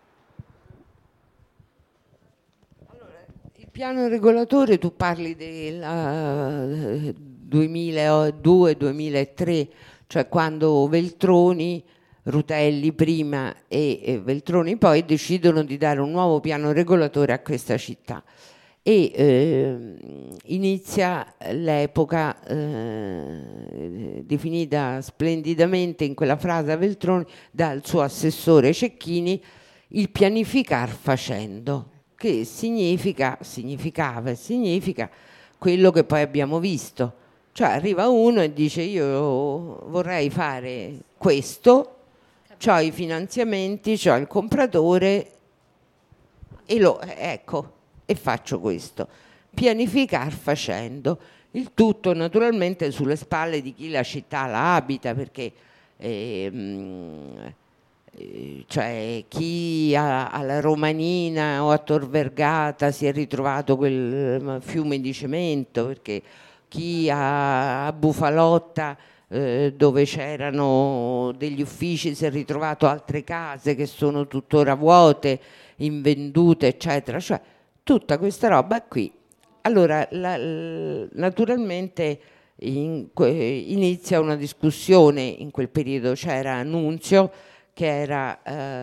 Allora, il piano regolatore, tu parli del 2002-2003, cioè quando Veltroni, Rutelli prima e Veltroni poi decidono di dare un nuovo piano regolatore a questa città. E inizia l'epoca definita splendidamente in quella frase a Veltroni dal suo assessore Cecchini, il pianificar facendo, che significa quello che poi abbiamo visto. Cioè arriva uno e dice: io vorrei fare questo, c'ho i finanziamenti, c'ho il compratore e faccio questo. Pianificar facendo, il tutto naturalmente sulle spalle di chi la città la abita, perché cioè chi alla Romanina o a Tor Vergata si è ritrovato quel fiume di cemento, perché chi a Bufalotta dove c'erano degli uffici si è ritrovato altre case che sono tuttora vuote, invendute, eccetera. Cioè tutta questa roba qui. Allora naturalmente inizia una discussione. In quel periodo c'era Nunzio che era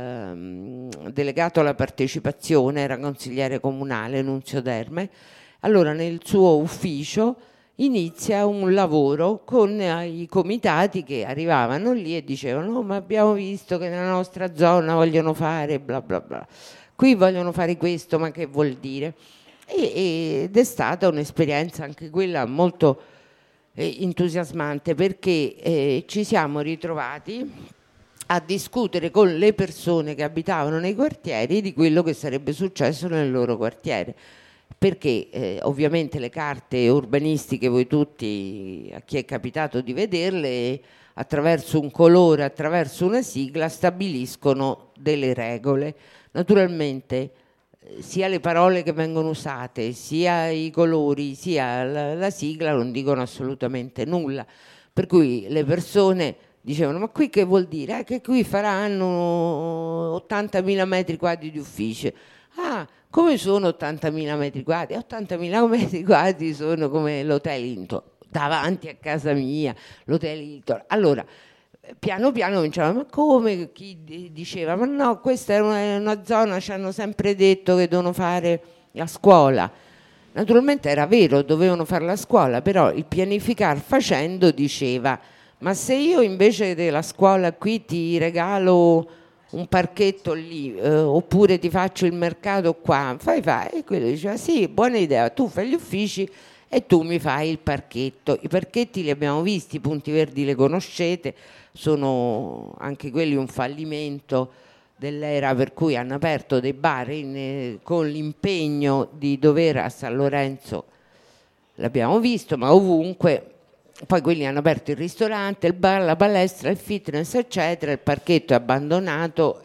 delegato alla partecipazione, era consigliere comunale, Nunzio Derme. Allora nel suo ufficio inizia un lavoro con i comitati che arrivavano lì e dicevano: ma abbiamo visto che nella nostra zona vogliono fare bla bla bla, qui vogliono fare questo, ma che vuol dire? Ed è stata un'esperienza anche quella molto entusiasmante, perché ci siamo ritrovati a discutere con le persone che abitavano nei quartieri di quello che sarebbe successo nel loro quartiere, perché ovviamente le carte urbanistiche, voi tutti, a chi è capitato di vederle, attraverso un colore, attraverso una sigla, stabiliscono delle regole. Naturalmente sia le parole che vengono usate, sia i colori, sia la sigla non dicono assolutamente nulla, per cui le persone dicevano: ma qui che vuol dire? Che qui faranno 80.000 metri quadri di uffici. Ah, come sono 80.000 metri quadri? 80.000 metri quadri sono come l'Hotel Hilton, davanti a casa mia, l'Hotel Hilton. Allora, piano piano cominciavano: ma come? Chi diceva: ma no, questa è una zona, ci hanno sempre detto che devono fare la scuola. Naturalmente era vero, dovevano fare la scuola, però il pianificar facendo diceva: ma se io invece della scuola qui ti regalo un parchetto lì, oppure ti faccio il mercato qua, fai. E quello diceva: sì, buona idea, tu fai gli uffici e tu mi fai il parchetto. I parchetti li abbiamo visti, i punti verdi li conoscete, sono anche quelli un fallimento dell'era per cui hanno aperto dei bar con l'impegno di dover a San Lorenzo, l'abbiamo visto, ma ovunque. Poi quelli hanno aperto il ristorante, il bar, la palestra, il fitness, eccetera. Il parchetto è abbandonato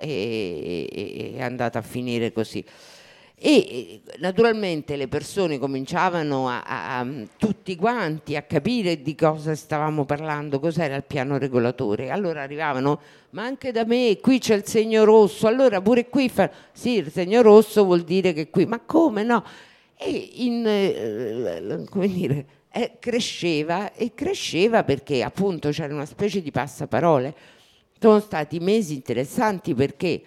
e è andato a finire così. E naturalmente le persone cominciavano a tutti quanti a capire di cosa stavamo parlando, cos'era il piano regolatore. Allora arrivavano: ma anche da me qui c'è il segno rosso, allora pure qui sì, il segno rosso vuol dire che qui, ma come no? E come dire, cresceva perché appunto c'era una specie di passaparole. Sono stati mesi interessanti perché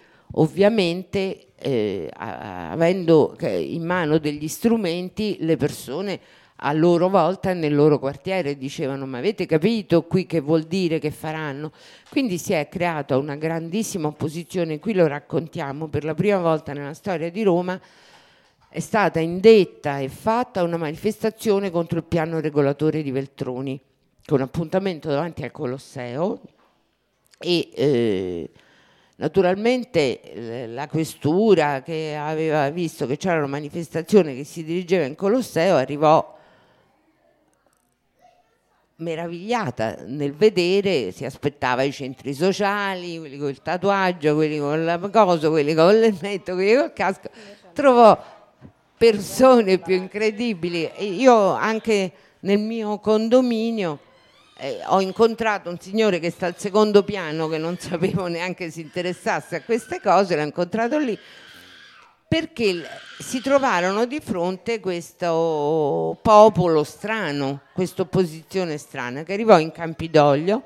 ovviamente avendo in mano degli strumenti le persone a loro volta nel loro quartiere dicevano: ma avete capito qui che vuol dire, che faranno? Quindi si è creata una grandissima opposizione. Qui lo raccontiamo, per la prima volta nella storia di Roma è stata indetta e fatta una manifestazione contro il piano regolatore di Veltroni, con appuntamento davanti al Colosseo, e naturalmente la questura, che aveva visto che c'era una manifestazione che si dirigeva in Colosseo, arrivò meravigliata nel vedere, si aspettava i centri sociali, quelli con il tatuaggio, quelli con la cosa, quelli con l'elmetto, quelli col casco, trovò persone più incredibili. Io anche nel mio condominio ho incontrato un signore che sta al secondo piano, che non sapevo neanche si interessasse a queste cose, l'ho incontrato lì, perché si trovarono di fronte questo popolo strano, questa opposizione strana, che arrivò in Campidoglio.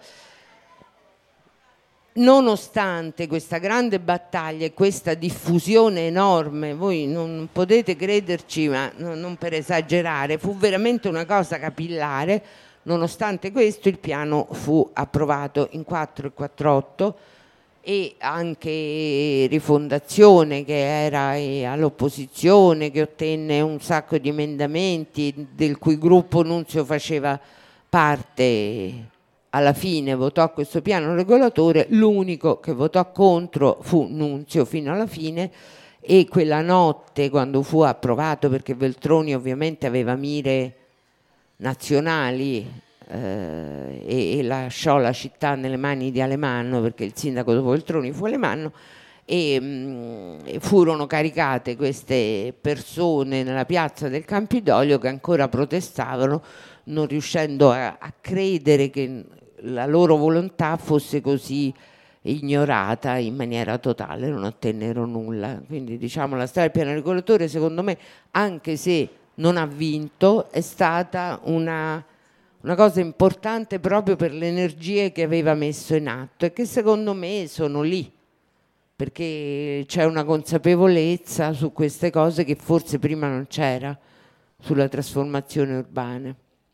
Nonostante questa grande battaglia e questa diffusione enorme, voi non potete crederci, ma non per esagerare, fu veramente una cosa capillare. Nonostante questo, il piano fu approvato in 4 e 48, e anche Rifondazione, che era all'opposizione, che ottenne un sacco di emendamenti, del cui gruppo Nunzio faceva parte, alla fine votò questo piano regolatore. L'unico che votò contro fu Nunzio fino alla fine, e quella notte, quando fu approvato, perché Veltroni ovviamente aveva mire nazionali, e lasciò la città nelle mani di Alemanno, perché il sindaco dopo Veltroni fu Alemanno, e furono caricate queste persone nella piazza del Campidoglio, che ancora protestavano, non riuscendo a credere che la loro volontà fosse così ignorata in maniera totale, non ottennero nulla. Quindi, diciamo, la storia del piano regolatore, secondo me, anche se non ha vinto, è stata una cosa importante proprio per le energie che aveva messo in atto, e che secondo me sono lì, perché c'è una consapevolezza su queste cose che forse prima non c'era, sulla trasformazione urbana.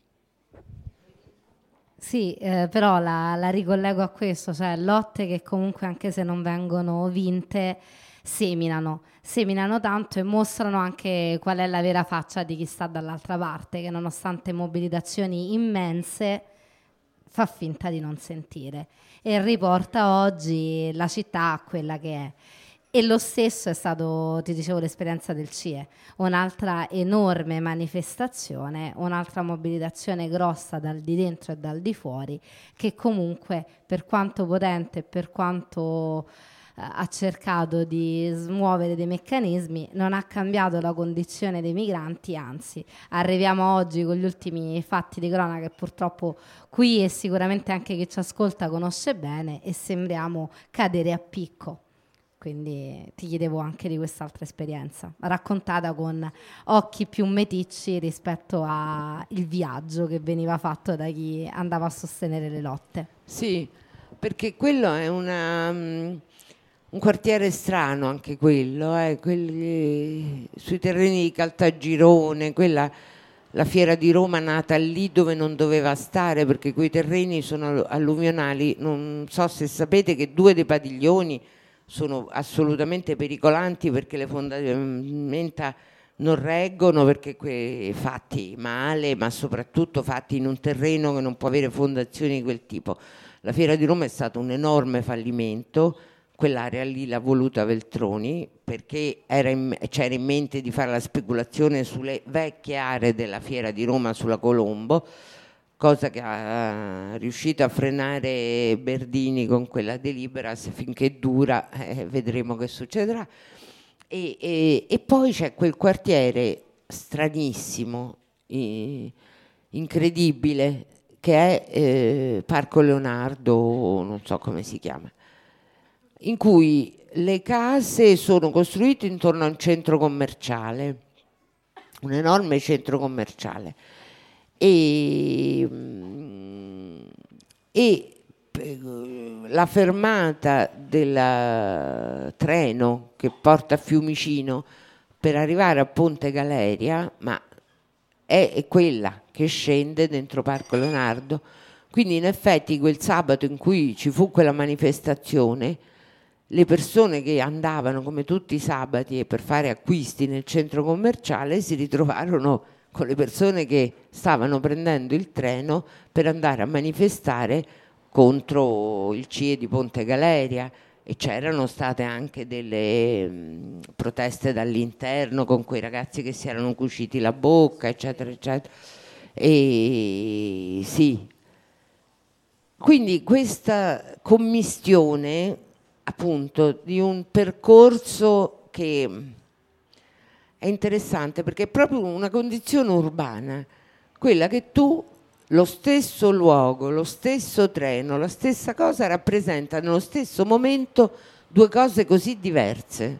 Sì, però la ricollego a questo, cioè lotte che comunque, anche se non vengono vinte, seminano tanto, e mostrano anche qual è la vera faccia di chi sta dall'altra parte, che nonostante mobilitazioni immense fa finta di non sentire e riporta oggi la città a quella che è. E lo stesso è stato, ti dicevo, l'esperienza del CIE, un'altra enorme manifestazione, un'altra mobilitazione grossa dal di dentro e dal di fuori, che comunque, per quanto potente, per quanto ha cercato di smuovere dei meccanismi, non ha cambiato la condizione dei migranti, anzi arriviamo oggi con gli ultimi fatti di cronaca che purtroppo qui, e sicuramente anche chi ci ascolta conosce bene, e sembriamo cadere a picco. Quindi ti chiedevo anche di quest'altra esperienza, raccontata con occhi più meticci rispetto al viaggio che veniva fatto da chi andava a sostenere le lotte. Sì, perché quello è un quartiere strano, anche quello, quelli sui terreni di Caltagirone, la fiera di Roma nata lì dove non doveva stare, perché quei terreni sono alluvionali. Non so se sapete che 2 dei padiglioni sono assolutamente pericolanti, perché le fondamenta non reggono, perché fatti male, ma soprattutto fatti in un terreno che non può avere fondazioni di quel tipo. La fiera di Roma è stato un enorme fallimento. Quell'area lì l'ha voluta Veltroni, perché c'era in mente di fare la speculazione sulle vecchie aree della fiera di Roma, sulla Colombo, cosa che ha riuscito a frenare Berdini con quella delibera. Se finché dura, vedremo che succederà. E poi c'è quel quartiere stranissimo, incredibile, che è Parco Leonardo, non so come si chiama, in cui le case sono costruite intorno a un centro commerciale, un enorme centro commerciale, e la fermata del treno che porta a Fiumicino per arrivare a Ponte Galeria, ma è quella che scende dentro Parco Leonardo. Quindi in effetti quel sabato in cui ci fu quella manifestazione, le persone che andavano come tutti i sabati per fare acquisti nel centro commerciale si ritrovarono con le persone che stavano prendendo il treno per andare a manifestare contro il CIE di Ponte Galeria, e c'erano state anche delle proteste dall'interno con quei ragazzi che si erano cuciti la bocca, eccetera, eccetera. E sì, quindi questa commistione appunto di un percorso che è interessante, perché è proprio una condizione urbana, quella che tu, lo stesso luogo, lo stesso treno, la stessa cosa rappresenta nello stesso momento due cose così diverse.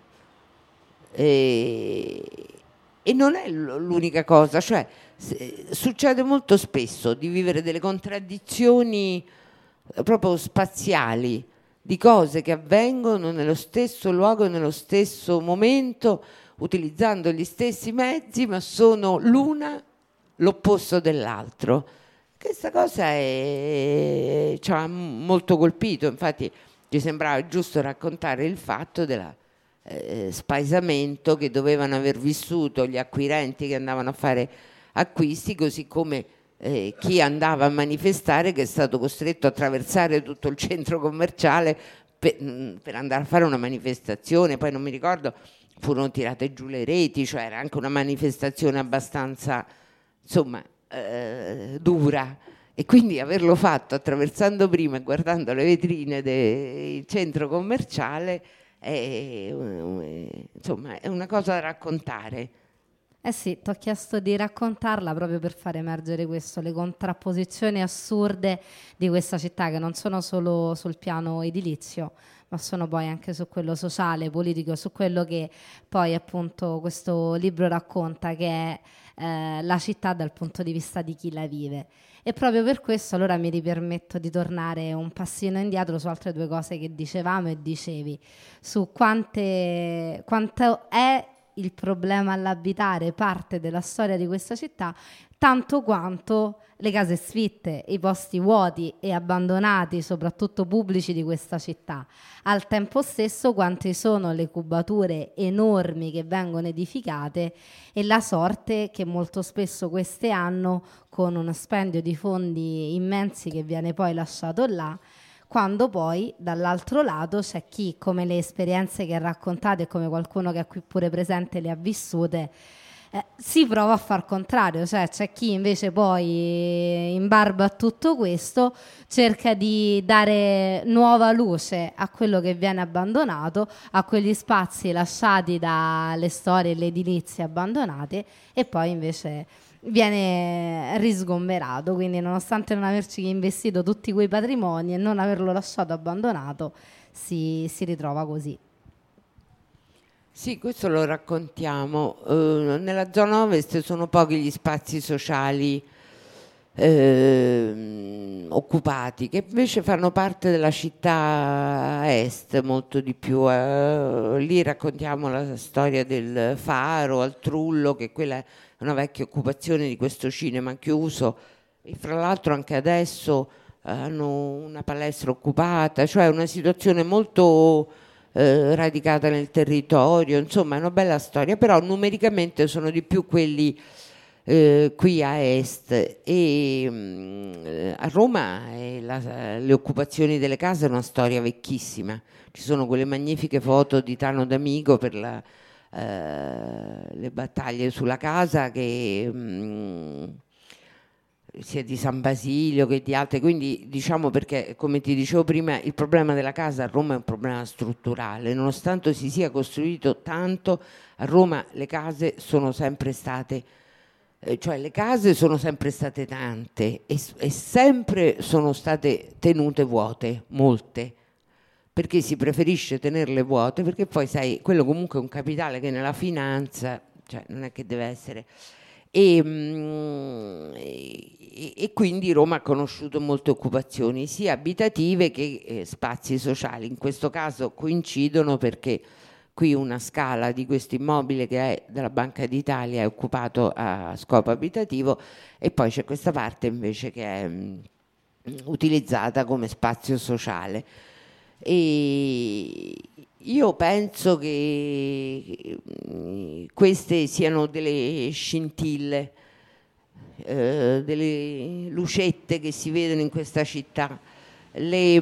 E non è l'unica cosa, cioè succede molto spesso di vivere delle contraddizioni proprio spaziali, di cose che avvengono nello stesso luogo, nello stesso momento, utilizzando gli stessi mezzi, ma sono l'una l'opposto dell'altro. Questa cosa ci ha molto colpito, infatti ci sembrava giusto raccontare il fatto del spaesamento che dovevano aver vissuto gli acquirenti che andavano a fare acquisti, così come chi andava a manifestare, che è stato costretto a attraversare tutto il centro commerciale per andare a fare una manifestazione. Poi non mi ricordo, furono tirate giù le reti, cioè era anche una manifestazione abbastanza, insomma, dura, e quindi averlo fatto attraversando prima e guardando le vetrine del centro commerciale insomma, è una cosa da raccontare. Eh sì, ti ho chiesto di raccontarla proprio per far emergere questo, le contrapposizioni assurde di questa città, che non sono solo sul piano edilizio, ma sono poi anche su quello sociale, politico, su quello che poi appunto questo libro racconta, che è la città dal punto di vista di chi la vive. E proprio per questo allora mi ripermetto di tornare un passino indietro su altre due cose che dicevamo e dicevi, su quanto è il problema all'abitare parte della storia di questa città, tanto quanto le case sfitte, i posti vuoti e abbandonati, soprattutto pubblici, di questa città. Al tempo stesso quante sono le cubature enormi che vengono edificate e la sorte che molto spesso queste hanno, con uno spendio di fondi immensi che viene poi lasciato là, quando poi dall'altro lato c'è chi, come le esperienze che raccontate e come qualcuno che è qui pure presente le ha vissute, si prova a far contrario, cioè c'è chi invece poi, in barba a tutto questo, cerca di dare nuova luce a quello che viene abbandonato, a quegli spazi lasciati dalle storie e le edilizie abbandonate, e poi invece viene risgomberato. Quindi nonostante non averci investito tutti quei patrimoni e non averlo lasciato abbandonato, si ritrova così. Sì, questo lo raccontiamo. Nella zona ovest sono pochi gli spazi sociali occupati, che invece fanno parte della città est molto di più. Lì raccontiamo la storia del Faro al Trullo, che quella è una vecchia occupazione di questo cinema chiuso, e fra l'altro anche adesso hanno una palestra occupata, cioè una situazione molto radicata nel territorio. Insomma è una bella storia, però numericamente sono di più quelli qui a est, e a Roma le occupazioni delle case è una storia vecchissima. Ci sono quelle magnifiche foto di Tano D'Amico per le battaglie sulla casa, che sia di San Basilio che di altre, quindi diciamo, perché come ti dicevo prima, il problema della casa a Roma è un problema strutturale. Nonostante si sia costruito tanto, a Roma le case sono sempre state, cioè le case sono sempre state tante e sempre sono state tenute vuote, molte, perché si preferisce tenerle vuote, perché poi sai, quello comunque è un capitale che nella finanza, cioè non è che deve essere. E quindi Roma ha conosciuto molte occupazioni, sia abitative che spazi sociali. In questo caso coincidono, perché qui una scala di questo immobile che è della Banca d'Italia, è occupato a scopo abitativo, e poi c'è questa parte invece che è utilizzata come spazio sociale. E io penso che queste siano delle scintille, delle lucette che si vedono in questa città. Le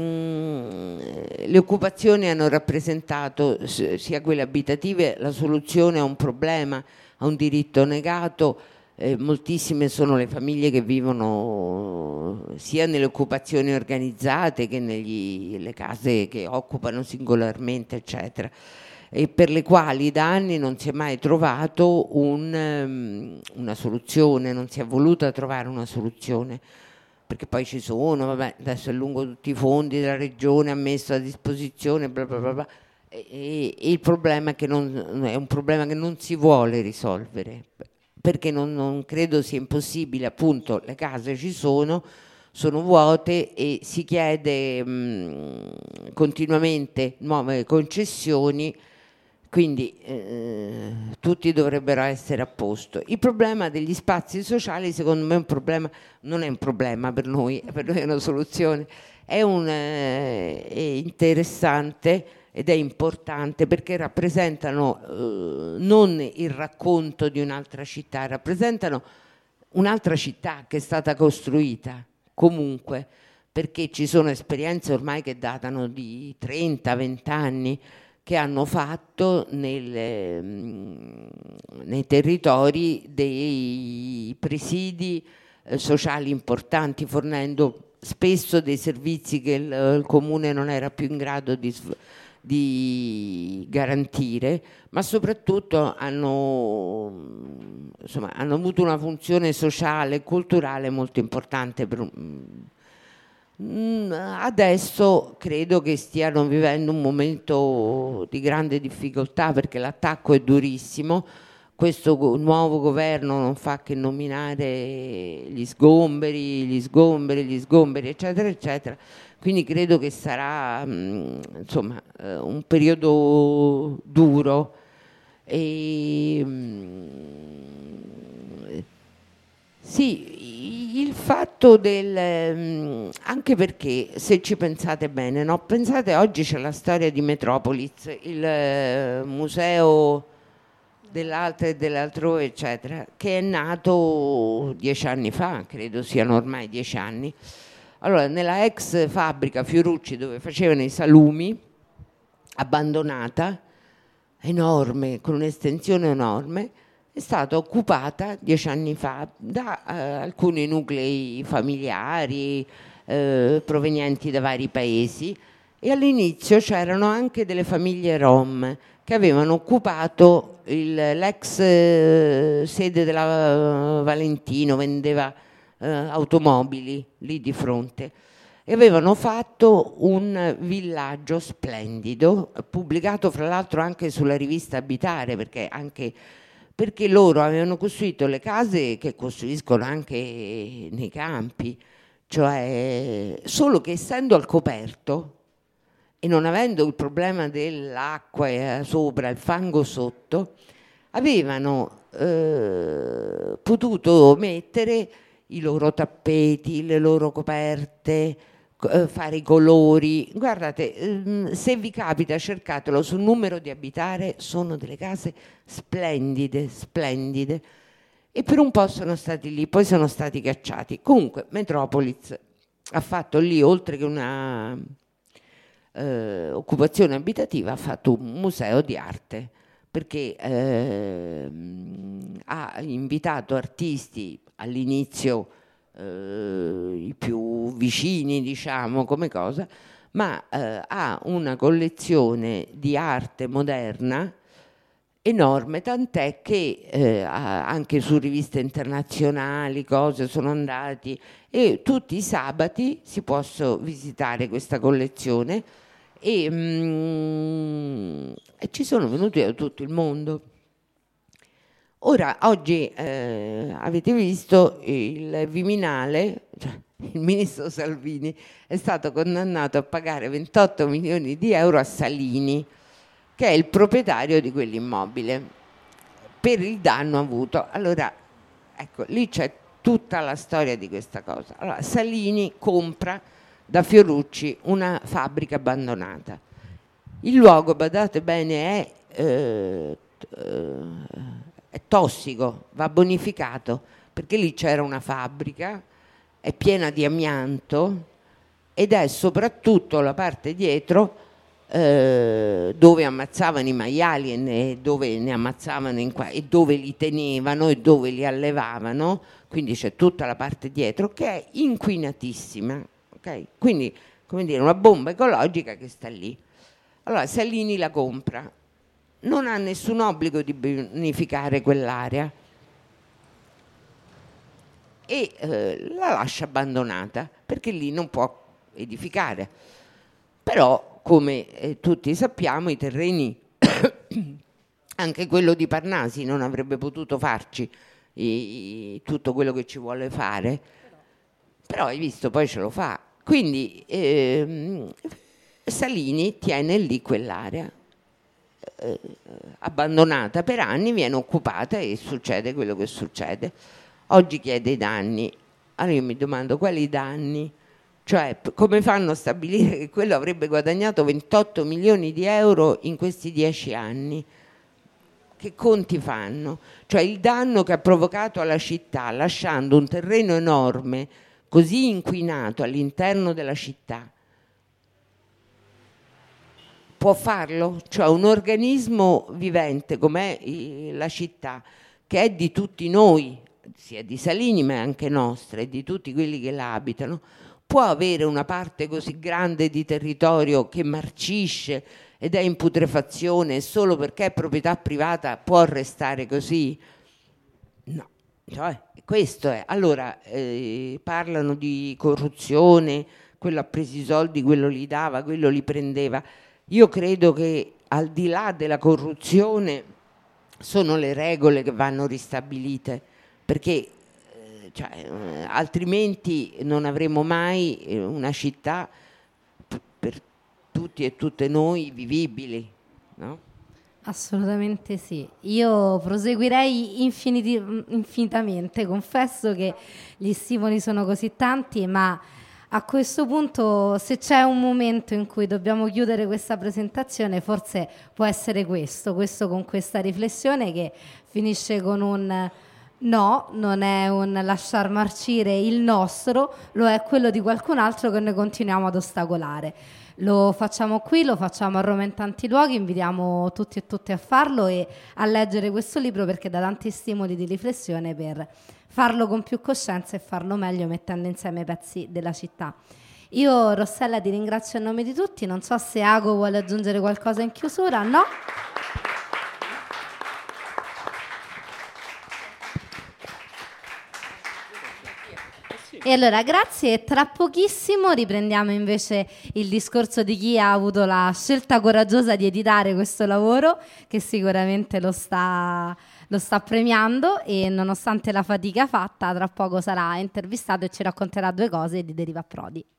occupazioni hanno rappresentato, sia quelle abitative, la soluzione a un problema, a un diritto negato. Moltissime sono le famiglie che vivono sia nelle occupazioni organizzate che nelle case che occupano singolarmente, eccetera, e per le quali da anni non si è mai trovato una soluzione, non si è voluta trovare una soluzione, perché poi ci sono, vabbè, adesso è lungo tutti i fondi della regione ha messo a disposizione, bla bla bla bla, e il problema è che è un problema che non si vuole risolvere, perché non credo sia impossibile. Appunto, le case ci sono vuote, e si chiede continuamente nuove concessioni, quindi tutti dovrebbero essere a posto. Il problema degli spazi sociali, secondo me, non è un problema per noi è una soluzione, è interessante ed è importante, perché rappresentano non il racconto di un'altra città, rappresentano un'altra città che è stata costruita comunque, perché ci sono esperienze ormai che datano di 30-20 anni, che hanno fatto nei territori dei presidi sociali importanti, fornendo spesso dei servizi che il comune non era più in grado di garantire, ma soprattutto hanno avuto una funzione sociale e culturale molto importante. Adesso credo che stiano vivendo un momento di grande difficoltà, perché l'attacco è durissimo. Questo nuovo governo non fa che nominare gli sgomberi, eccetera, eccetera. Quindi credo che sarà un periodo duro. Sì, il fatto anche perché, se ci pensate bene, no? Pensate, oggi c'è la storia di Metropolis, il museo dell'arte e dell'altrove, eccetera, che è nato 10 anni fa, credo siano ormai 10 anni. Allora, nella ex fabbrica Fiorucci, dove facevano i salumi, abbandonata, enorme, con un'estensione enorme, è stata occupata 10 anni fa da alcuni nuclei familiari provenienti da vari paesi, e all'inizio c'erano anche delle famiglie rom che avevano occupato l'ex sede della Valentino, vendeva automobili lì di fronte, e avevano fatto un villaggio splendido, pubblicato fra l'altro anche sulla rivista Abitare, perché loro avevano costruito le case che costruiscono anche nei campi, cioè, solo che essendo al coperto e non avendo il problema dell'acqua sopra, il fango sotto, avevano potuto mettere i loro tappeti, le loro coperte, fare i colori. Guardate, se vi capita, cercatelo sul numero di Abitare, sono delle case splendide, splendide, e per un po' sono stati lì, poi sono stati cacciati. Comunque Metropolis ha fatto lì, oltre che una occupazione abitativa, ha fatto un museo di arte, perché ha invitato artisti all'inizio i più vicini, diciamo, come cosa, ma ha una collezione di arte moderna enorme, tant'è che anche su riviste internazionali cose sono andati, e tutti i sabati si può visitare questa collezione, e ci sono venuti da tutto il mondo. Ora, oggi avete visto il Viminale, cioè il ministro Salvini è stato condannato a pagare 28 milioni di euro a Salini, che è il proprietario di quell'immobile, per il danno avuto. Allora, ecco, lì c'è tutta la storia di questa cosa. Allora, Salini compra da Fiorucci una fabbrica abbandonata. Il luogo, badate bene, è tossico, va bonificato, perché lì c'era una fabbrica, è piena di amianto ed è soprattutto la parte dietro dove ammazzavano i maiali e dove ne ammazzavano e dove li tenevano e dove li allevavano, quindi c'è tutta la parte dietro che è inquinatissima, okay? Quindi, come dire, una bomba ecologica che sta lì. Allora Salini la compra, non ha nessun obbligo di bonificare quell'area e la lascia abbandonata perché lì non può edificare. Però, come tutti sappiamo, i terreni, anche quello di Parnasi non avrebbe potuto farci tutto quello che ci vuole fare, però hai visto, poi ce lo fa. Quindi Salini tiene lì quell'area abbandonata per anni, viene occupata e succede quello che succede. Oggi chiede i danni. Allora io mi domando quali danni? Cioè, come fanno a stabilire che quello avrebbe guadagnato 28 milioni di euro in questi 10 anni? Che conti fanno? Cioè, il danno che ha provocato alla città, lasciando un terreno enorme, così inquinato all'interno della città, può farlo? Cioè, un organismo vivente com'è la città, che è di tutti noi, sia di Salini ma anche nostra, e di tutti quelli che la abitano, può avere una parte così grande di territorio che marcisce ed è in putrefazione solo perché è proprietà privata, può restare così? No, cioè, questo è. Allora parlano di corruzione, quello ha preso i soldi, quello li dava, quello li prendeva. Io credo che al di là della corruzione sono le regole che vanno ristabilite, perché altrimenti non avremo mai una città per tutti e tutte noi vivibili, no? Assolutamente sì. Io proseguirei infinitamente. Confesso che gli stimoli sono così tanti, ma a questo punto, se c'è un momento in cui dobbiamo chiudere questa presentazione, forse può essere questo con questa riflessione che finisce con un no, non è un lasciar marcire il nostro, lo è quello di qualcun altro che noi continuiamo ad ostacolare. Lo facciamo qui, lo facciamo a Roma in tanti luoghi, invitiamo tutti e tutte a farlo e a leggere questo libro perché dà tanti stimoli di riflessione per farlo con più coscienza e farlo meglio mettendo insieme i pezzi della città. Io, Rossella, ti ringrazio a nome di tutti, non so se Ago vuole aggiungere qualcosa in chiusura, no? E allora grazie, e tra pochissimo riprendiamo invece il discorso di chi ha avuto la scelta coraggiosa di editare questo lavoro, che sicuramente lo sta premiando, e nonostante la fatica fatta tra poco sarà intervistato e ci racconterà 2 cose di Deriva Prodi.